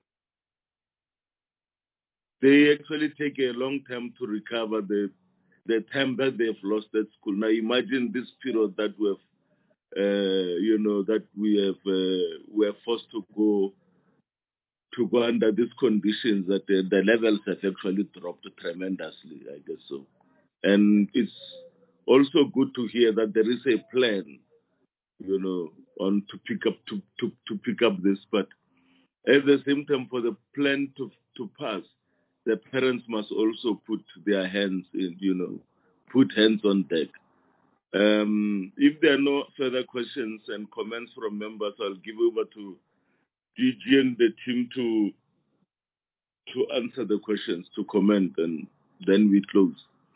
they actually take a long time to recover the the time that they've lost at school. Now imagine this period that we have, uh, you know, that we have uh, we are forced to go to go under these conditions, that the, the levels have actually dropped tremendously, I guess so. And it's also good to hear that there is a plan, you know, on to pick up to, to, to pick up this. But at the same time, for the plan to to pass, the parents must also put their hands in, you know, put hands on deck. Um, if there are no further questions and comments from members, I'll give over to D G and the team to to answer the questions, to comment, and then we close.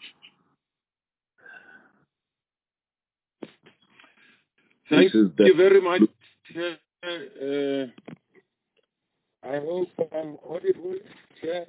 Thank you very much, Chair. Uh, I hope I'm audible, Chair.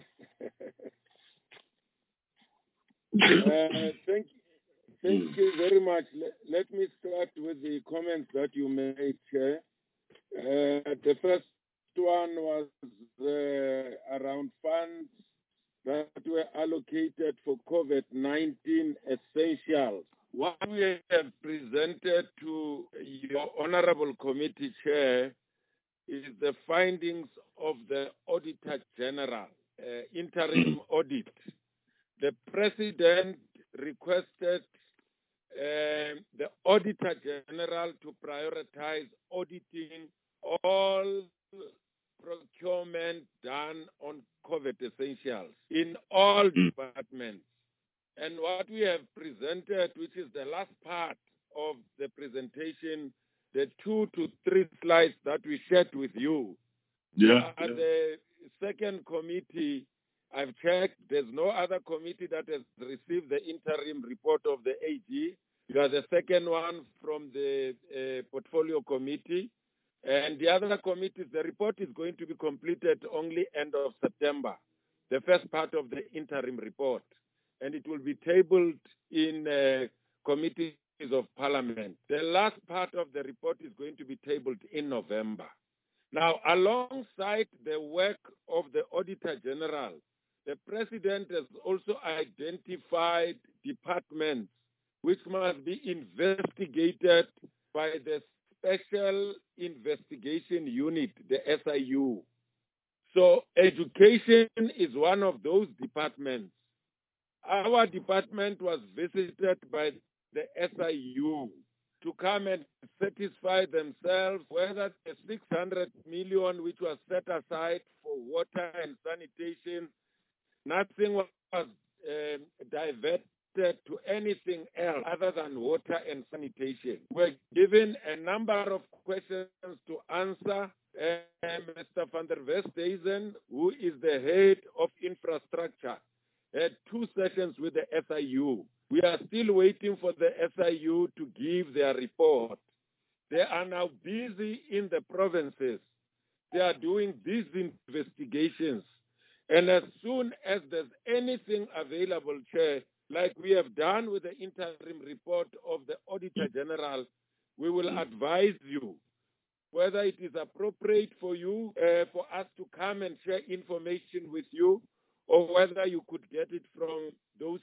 uh, thank, thank you very much. Let, let me start with the comments that you made, Chair. Uh, the first one was uh, around funds that were allocated for COVID nineteen essentials. What we have presented to your Honorable Committee Chair is the findings of the Auditor General, uh, interim audit. The President requested uh, the Auditor General to prioritize auditing all procurement done on COVID essentials in all departments. And what we have presented, which is the last part of the presentation, the two to three slides that we shared with you. Yeah. Uh, yeah. The second committee, I've checked, there's no other committee that has received the interim report of the A G. You are the second one from the uh, portfolio committee. And the other committees, the report is going to be completed only end of September, the first part of the interim report. And it will be tabled in uh, committees of parliament. The last part of the report is going to be tabled in November. Now, alongside the work of the Auditor General, the President has also identified departments which must be investigated by the Special Investigation Unit, the S I U. So education is one of those departments. Our department was visited by the S I U to come and satisfy themselves whether the six hundred million which was set aside for water and sanitation, nothing was um, diverted to anything else other than water and sanitation. We're given a number of questions to answer. And Mister van der Westhuizen, who is the head of infrastructure, had two sessions with the S I U. We are still waiting for the S I U to give their report. They are now busy in the provinces. They are doing these investigations. And as soon as there's anything available, Chair, like we have done with the interim report of the Auditor General, we will advise you whether it is appropriate for you, uh, for us to come and share information with you, or whether you could get it from those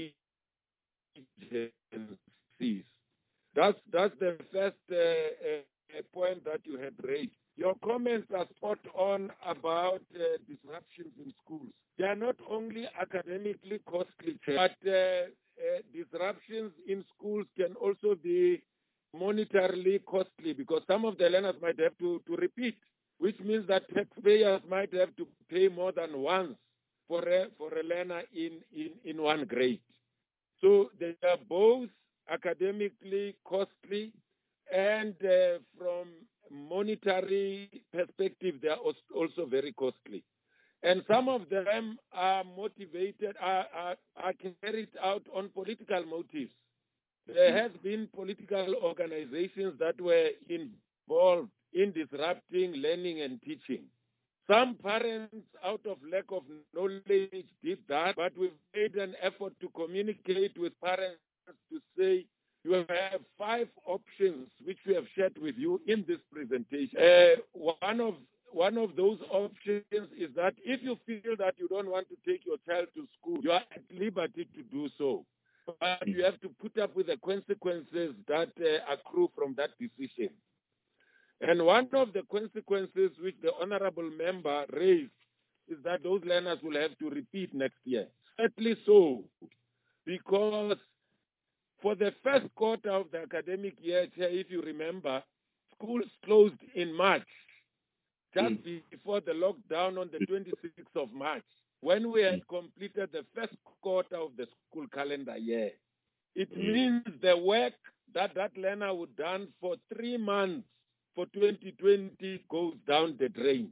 agencies. That's, that's the first uh, uh, point that you had raised. Your comments are spot on about uh, disruptions in schools. They are not only academically costly, but uh, uh, disruptions in schools can also be monetarily costly, because some of the learners might have to, to repeat, which means that taxpayers might have to pay more than once for a, for a learner in, in, in one grade. So they are both academically costly, and uh, from monetary perspective, they are also very costly. And some of them are motivated, are, are, are carried out on political motives. There has been political organizations that were involved in disrupting learning and teaching. Some parents, out of lack of knowledge, did that, but we've made an effort to communicate with parents to say, you have five options which we have shared with you in this presentation. Uh, one of one of those options is that if you feel that you don't want to take your child to school, you are at liberty to do so. But you have to put up with the consequences that uh, accrue from that decision. And one of the consequences which the honorable member raised is that those learners will have to repeat next year. Certainly so, because for the first quarter of the academic year, if you remember, schools closed in March, just mm. before the lockdown on the twenty-sixth of March. When we had completed the first quarter of the school calendar year. It mm. means the work that that learner would done for three months for twenty twenty goes down the drain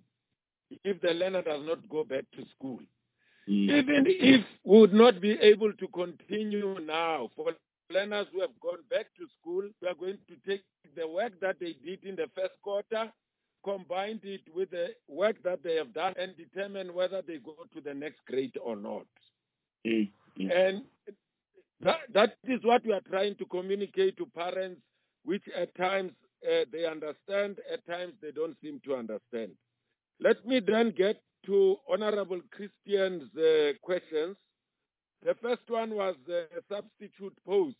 if the learner does not go back to school. Mm. Even if we would not be able to continue now, for learners who have gone back to school, we are going to take the work that they did in the first quarter, combine it with the work that they have done, and determine whether they go to the next grade or not. Mm-hmm. And that, that is what we are trying to communicate to parents, which at times uh, they understand, at times they don't seem to understand. Let me then get to Honorable Christian's uh, questions. The first one was the uh, substitute post.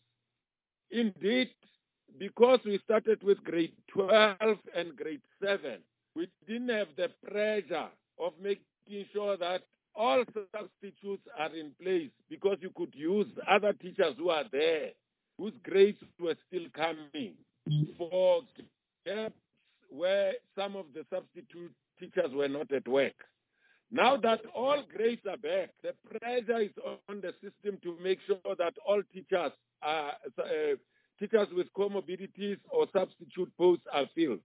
Indeed, because we started with grade twelve and grade seven, we didn't have the pressure of making sure that all substitutes are in place, because you could use other teachers who are there, whose grades were still coming, for gaps where some of the substitute teachers were not at work. Now that all grades are back, the pressure is on the system to make sure that all teachers are uh, teachers with comorbidities or substitute posts are filled.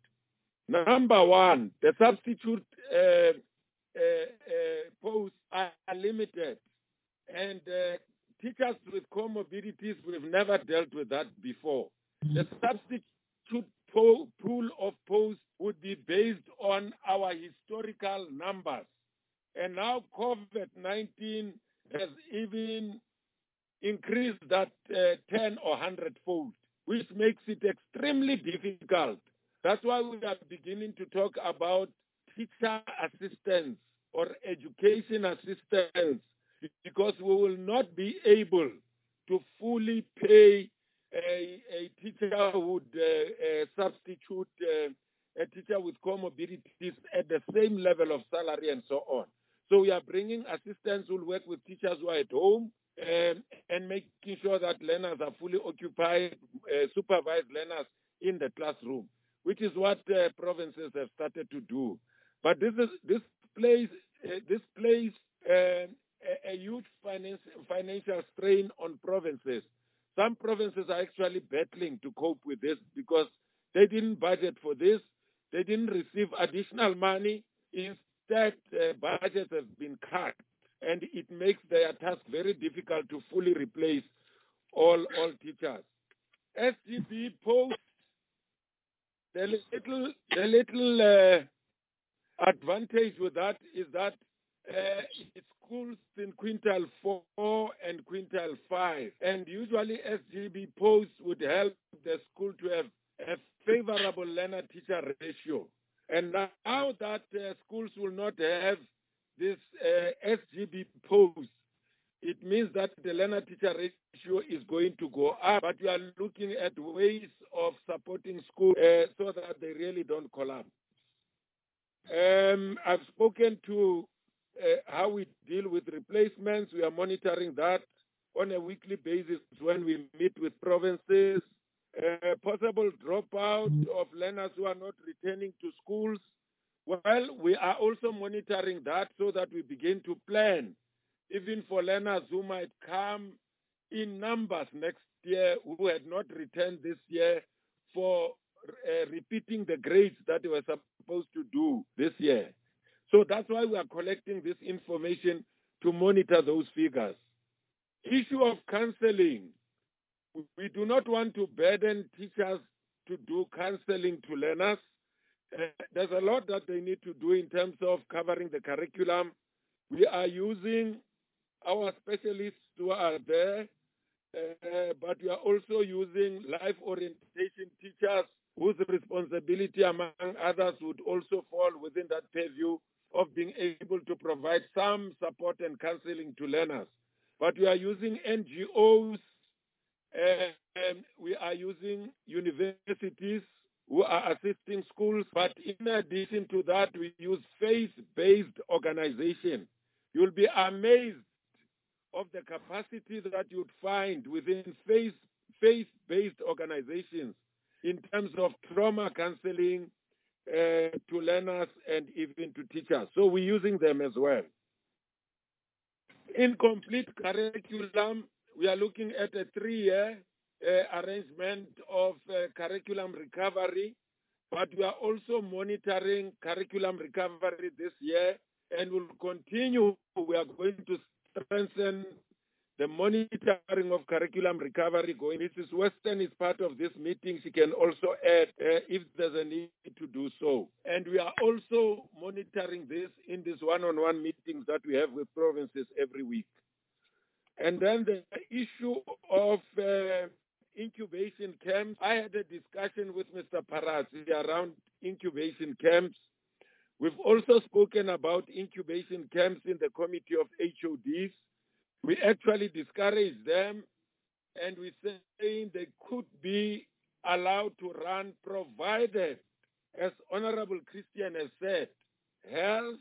Number one, the substitute uh, uh, uh, posts are limited, and uh, teachers with comorbidities, we've never dealt with that before. The substitute po- pool of posts would be based on our historical numbers. And now COVID nineteen has even increased that uh, ten or one hundred fold, which makes it extremely difficult. That's why we are beginning to talk about teacher assistance or education assistance, because we will not be able to fully pay a, a teacher who would uh, uh, substitute uh, a teacher with comorbidities at the same level of salary and so on. So we are bringing assistants who will work with teachers who are at home um, and making sure that learners are fully occupied, uh, supervised learners in the classroom, which is what uh, provinces have started to do. But this is this plays uh, this plays uh, a, a huge finance, financial strain on provinces. Some provinces are actually battling to cope with this because they didn't budget for this. They didn't receive additional money. Instead, uh, budgets have been cut, and it makes their task very difficult to fully replace all, all teachers. S G B posts the little, the little uh, advantage with that is that uh, it's schools in quintile four and quintile five, and usually S G B posts would help the school to have a favorable learner-teacher ratio. And now that uh, schools will not have this uh, S G B posts, it means that the learner-teacher ratio is going to go up. But we are looking at ways of supporting schools uh, so that they really don't collapse. Um, I've spoken to uh, how we deal with replacements. We are monitoring that on a weekly basis when we meet with provinces. Uh, possible dropout of learners who are not returning to schools. Well, we are also monitoring that so that we begin to plan, even for learners who might come in numbers next year who had not returned this year for uh, repeating the grades that they were supposed to do this year. So that's why we are collecting this information to monitor those figures. Issue of counseling. We do not want to burden teachers to do counseling to learners. Uh, there's a lot that they need to do in terms of covering the curriculum. We are using our specialists who are there, uh, but we are also using life orientation teachers whose responsibility, among others, would also fall within that purview of being able to provide some support and counseling to learners. But we are using N G Os. Uh, um, we are using universities who are assisting schools, but in addition to that, we use faith-based organization. You'll be amazed of the capacity that you'd find within faith, faith-based organizations in terms of trauma counseling uh, to learners and even to teachers. So we're using them as well. Incomplete curriculum. We are looking at a three-year uh, arrangement of uh, curriculum recovery, but we are also monitoring curriculum recovery this year and will continue. We are going to strengthen the monitoring of curriculum recovery going. Missus Weston is part of this meeting. She can also add uh, if there's a need to do so. And we are also monitoring this in these one-on-one meetings that we have with provinces every week. And then the issue of uh, incubation camps. I had a discussion with Mister Parasi around incubation camps. We've also spoken about incubation camps in the committee of H O Ds. We actually discourage them, and we're saying they could be allowed to run provided, as Honorable Christian has said, health,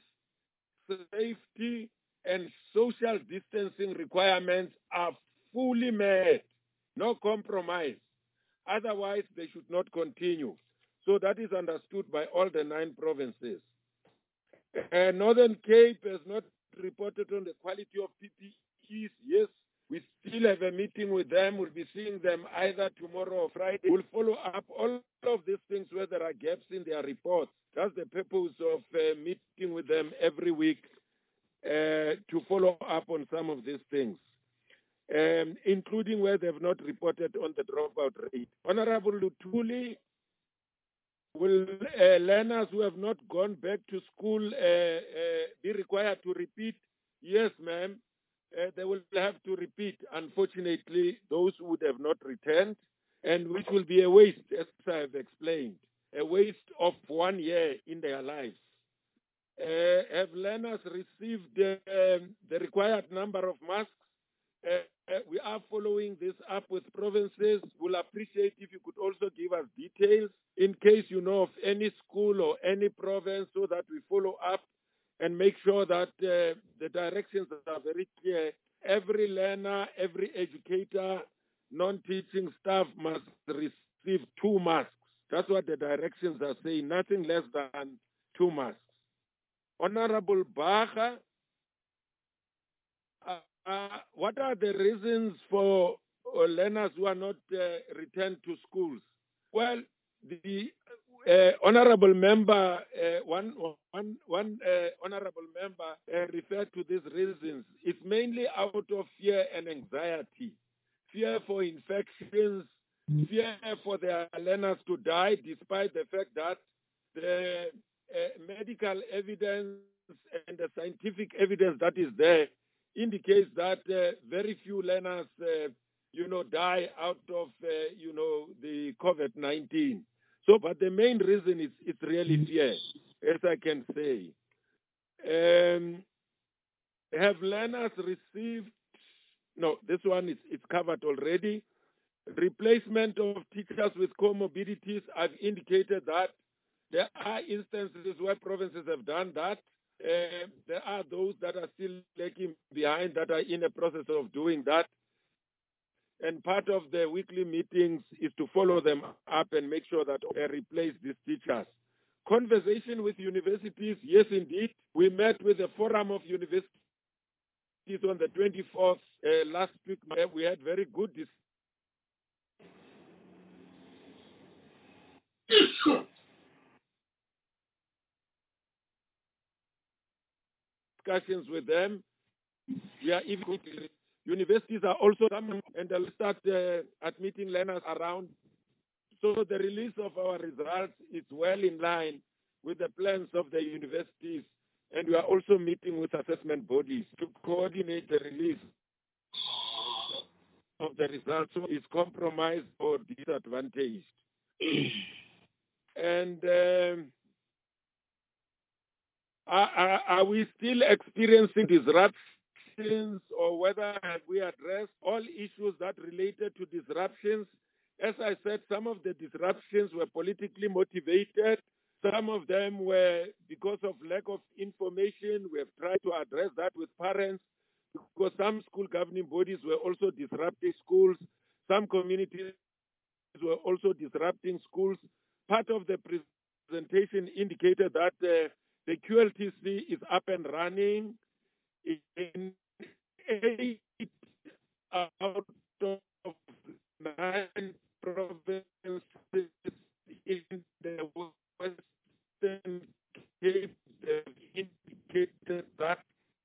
safety, and social distancing requirements are fully met, no compromise. Otherwise, they should not continue. So that is understood by all the nine provinces. Uh, Northern Cape has not reported on the quality of P P Es. Yes, we still have a meeting with them. We'll be seeing them either tomorrow or Friday. We'll follow up all of these things where there are gaps in their reports. That's the purpose of uh, meeting with them every week. Uh, to follow up on some of these things, um, including where they've not reported on the dropout rate. Honorable Lutuli, will uh, learners who have not gone back to school uh, uh, be required to repeat? Yes, ma'am. Uh, they will have to repeat, unfortunately, those who would have not returned, and which will be a waste, as I have explained, a waste of one year in their lives. Uh, have learners received uh, the required number of masks? Uh, uh, we are following this up with provinces. We'll appreciate if you could also give us details in case you know of any school or any province, so that we follow up and make sure that uh, the directions are very clear. Every learner, every educator, non-teaching staff must receive two masks. That's what the directions are saying, nothing less than two masks. Honorable Baga, uh, uh, what are the reasons for uh, learners who are not uh, returned to schools? Well, the uh, honorable member, uh, one, one, one uh, honorable member uh, referred to these reasons. It's mainly out of fear and anxiety. Fear for infections, fear for their learners to die, despite the fact that the uh, medical evidence and the scientific evidence that is there indicates that uh, very few learners, uh, you know, die out of, uh, you know, the COVID nineteen. So, but the main reason is it's really fear, as I can say. Um, have learners received, no, this one is it's covered already. Replacement of teachers with comorbidities, I've indicated that there are instances where provinces have done that. Uh, there are those that are still lagging behind that are in the process of doing that. And part of the weekly meetings is to follow them up and make sure that they replace these teachers. Conversation with universities, yes, indeed. We met with the Forum of Universities on the twenty-fourth uh, last week. We had very good discussions with them. We are even universities are also coming and they'll start uh, admitting learners around. So the release of our results is well in line with the plans of the universities, and we are also meeting with assessment bodies to coordinate the release of the results so it's compromised or disadvantaged. And um, are, are, are we still experiencing disruptions, or whether have we addressed all issues that related to disruptions? As I said, some of the disruptions were politically motivated. Some of them were because of lack of information. We have tried to address that with parents, because some school governing bodies were also disrupting schools. Some communities were also disrupting schools. Part of the presentation indicated that uh, the Q L T C is up and running in eight out of nine provinces in the Western Cape. They've indicated that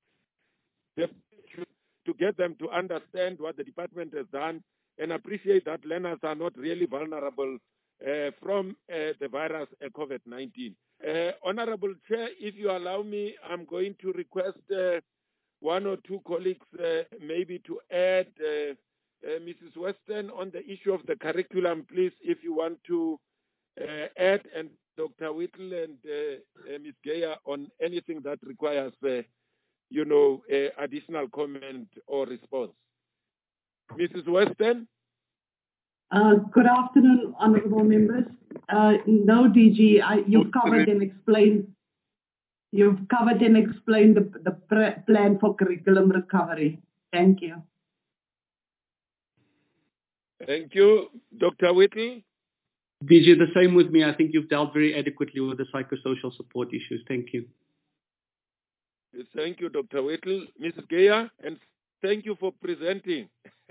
to get them to understand what the department has done and appreciate that learners are not really vulnerable uh, from uh, the virus uh, COVID nineteen. Uh, Honorable Chair, if you allow me, I'm going to request uh, one or two colleagues uh, maybe to add uh, uh, Missus Weston on the issue of the curriculum, please, if you want to uh, add, and Doctor Whittle and uh, uh, Miz Geyer on anything that requires, uh, you know, uh, additional comment or response. Missus Weston? Uh, good afternoon, honourable members. Uh, no, D G, I, you've covered and explained. You've covered and explained the, the plan for curriculum recovery. Thank you. Thank you, Doctor Whittle. D G, the same with me. I think you've dealt very adequately with the psychosocial support issues. Thank you. Thank you, Doctor Whittle. Missus Geyer, and thank you for presenting.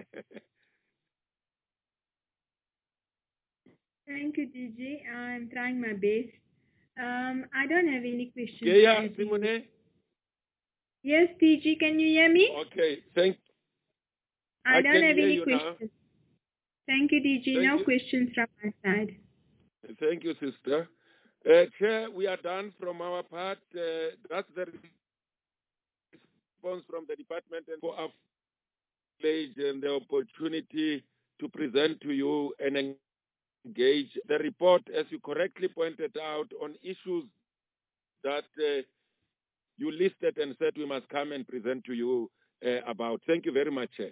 Thank you, D G. I'm trying my best. Um, I don't have any questions. Geyer, Simone? Yes, D G, can you hear me? Okay, thank I, I don't can have hear any you questions. Now. Thank you, D G. Thank no you. questions from my side. Thank you, sister. Uh, Chair, we are done from our part. Uh, that's the response from the department and for our pledge and the opportunity to present to you and engage the report, as you correctly pointed out, on issues that uh, you listed and said we must come and present to you uh, about. Thank you very much, Chair.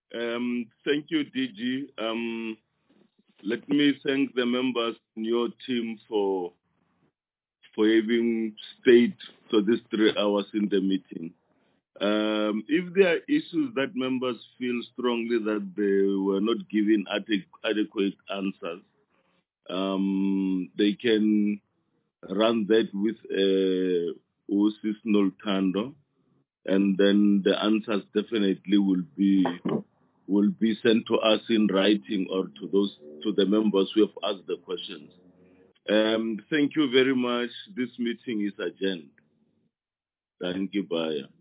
Um, thank you, D G. Um, let me thank the members in your team for for having stayed for these three hours in the meeting. Um, if there are issues that members feel strongly that they were not given adequ- adequate answers, um, they can run that with uh, O S I S Noltando, and then the answers definitely will be will be sent to us in writing or to those to the members who have asked the questions. Um, thank you very much. This meeting is adjourned. Thank you, Baya.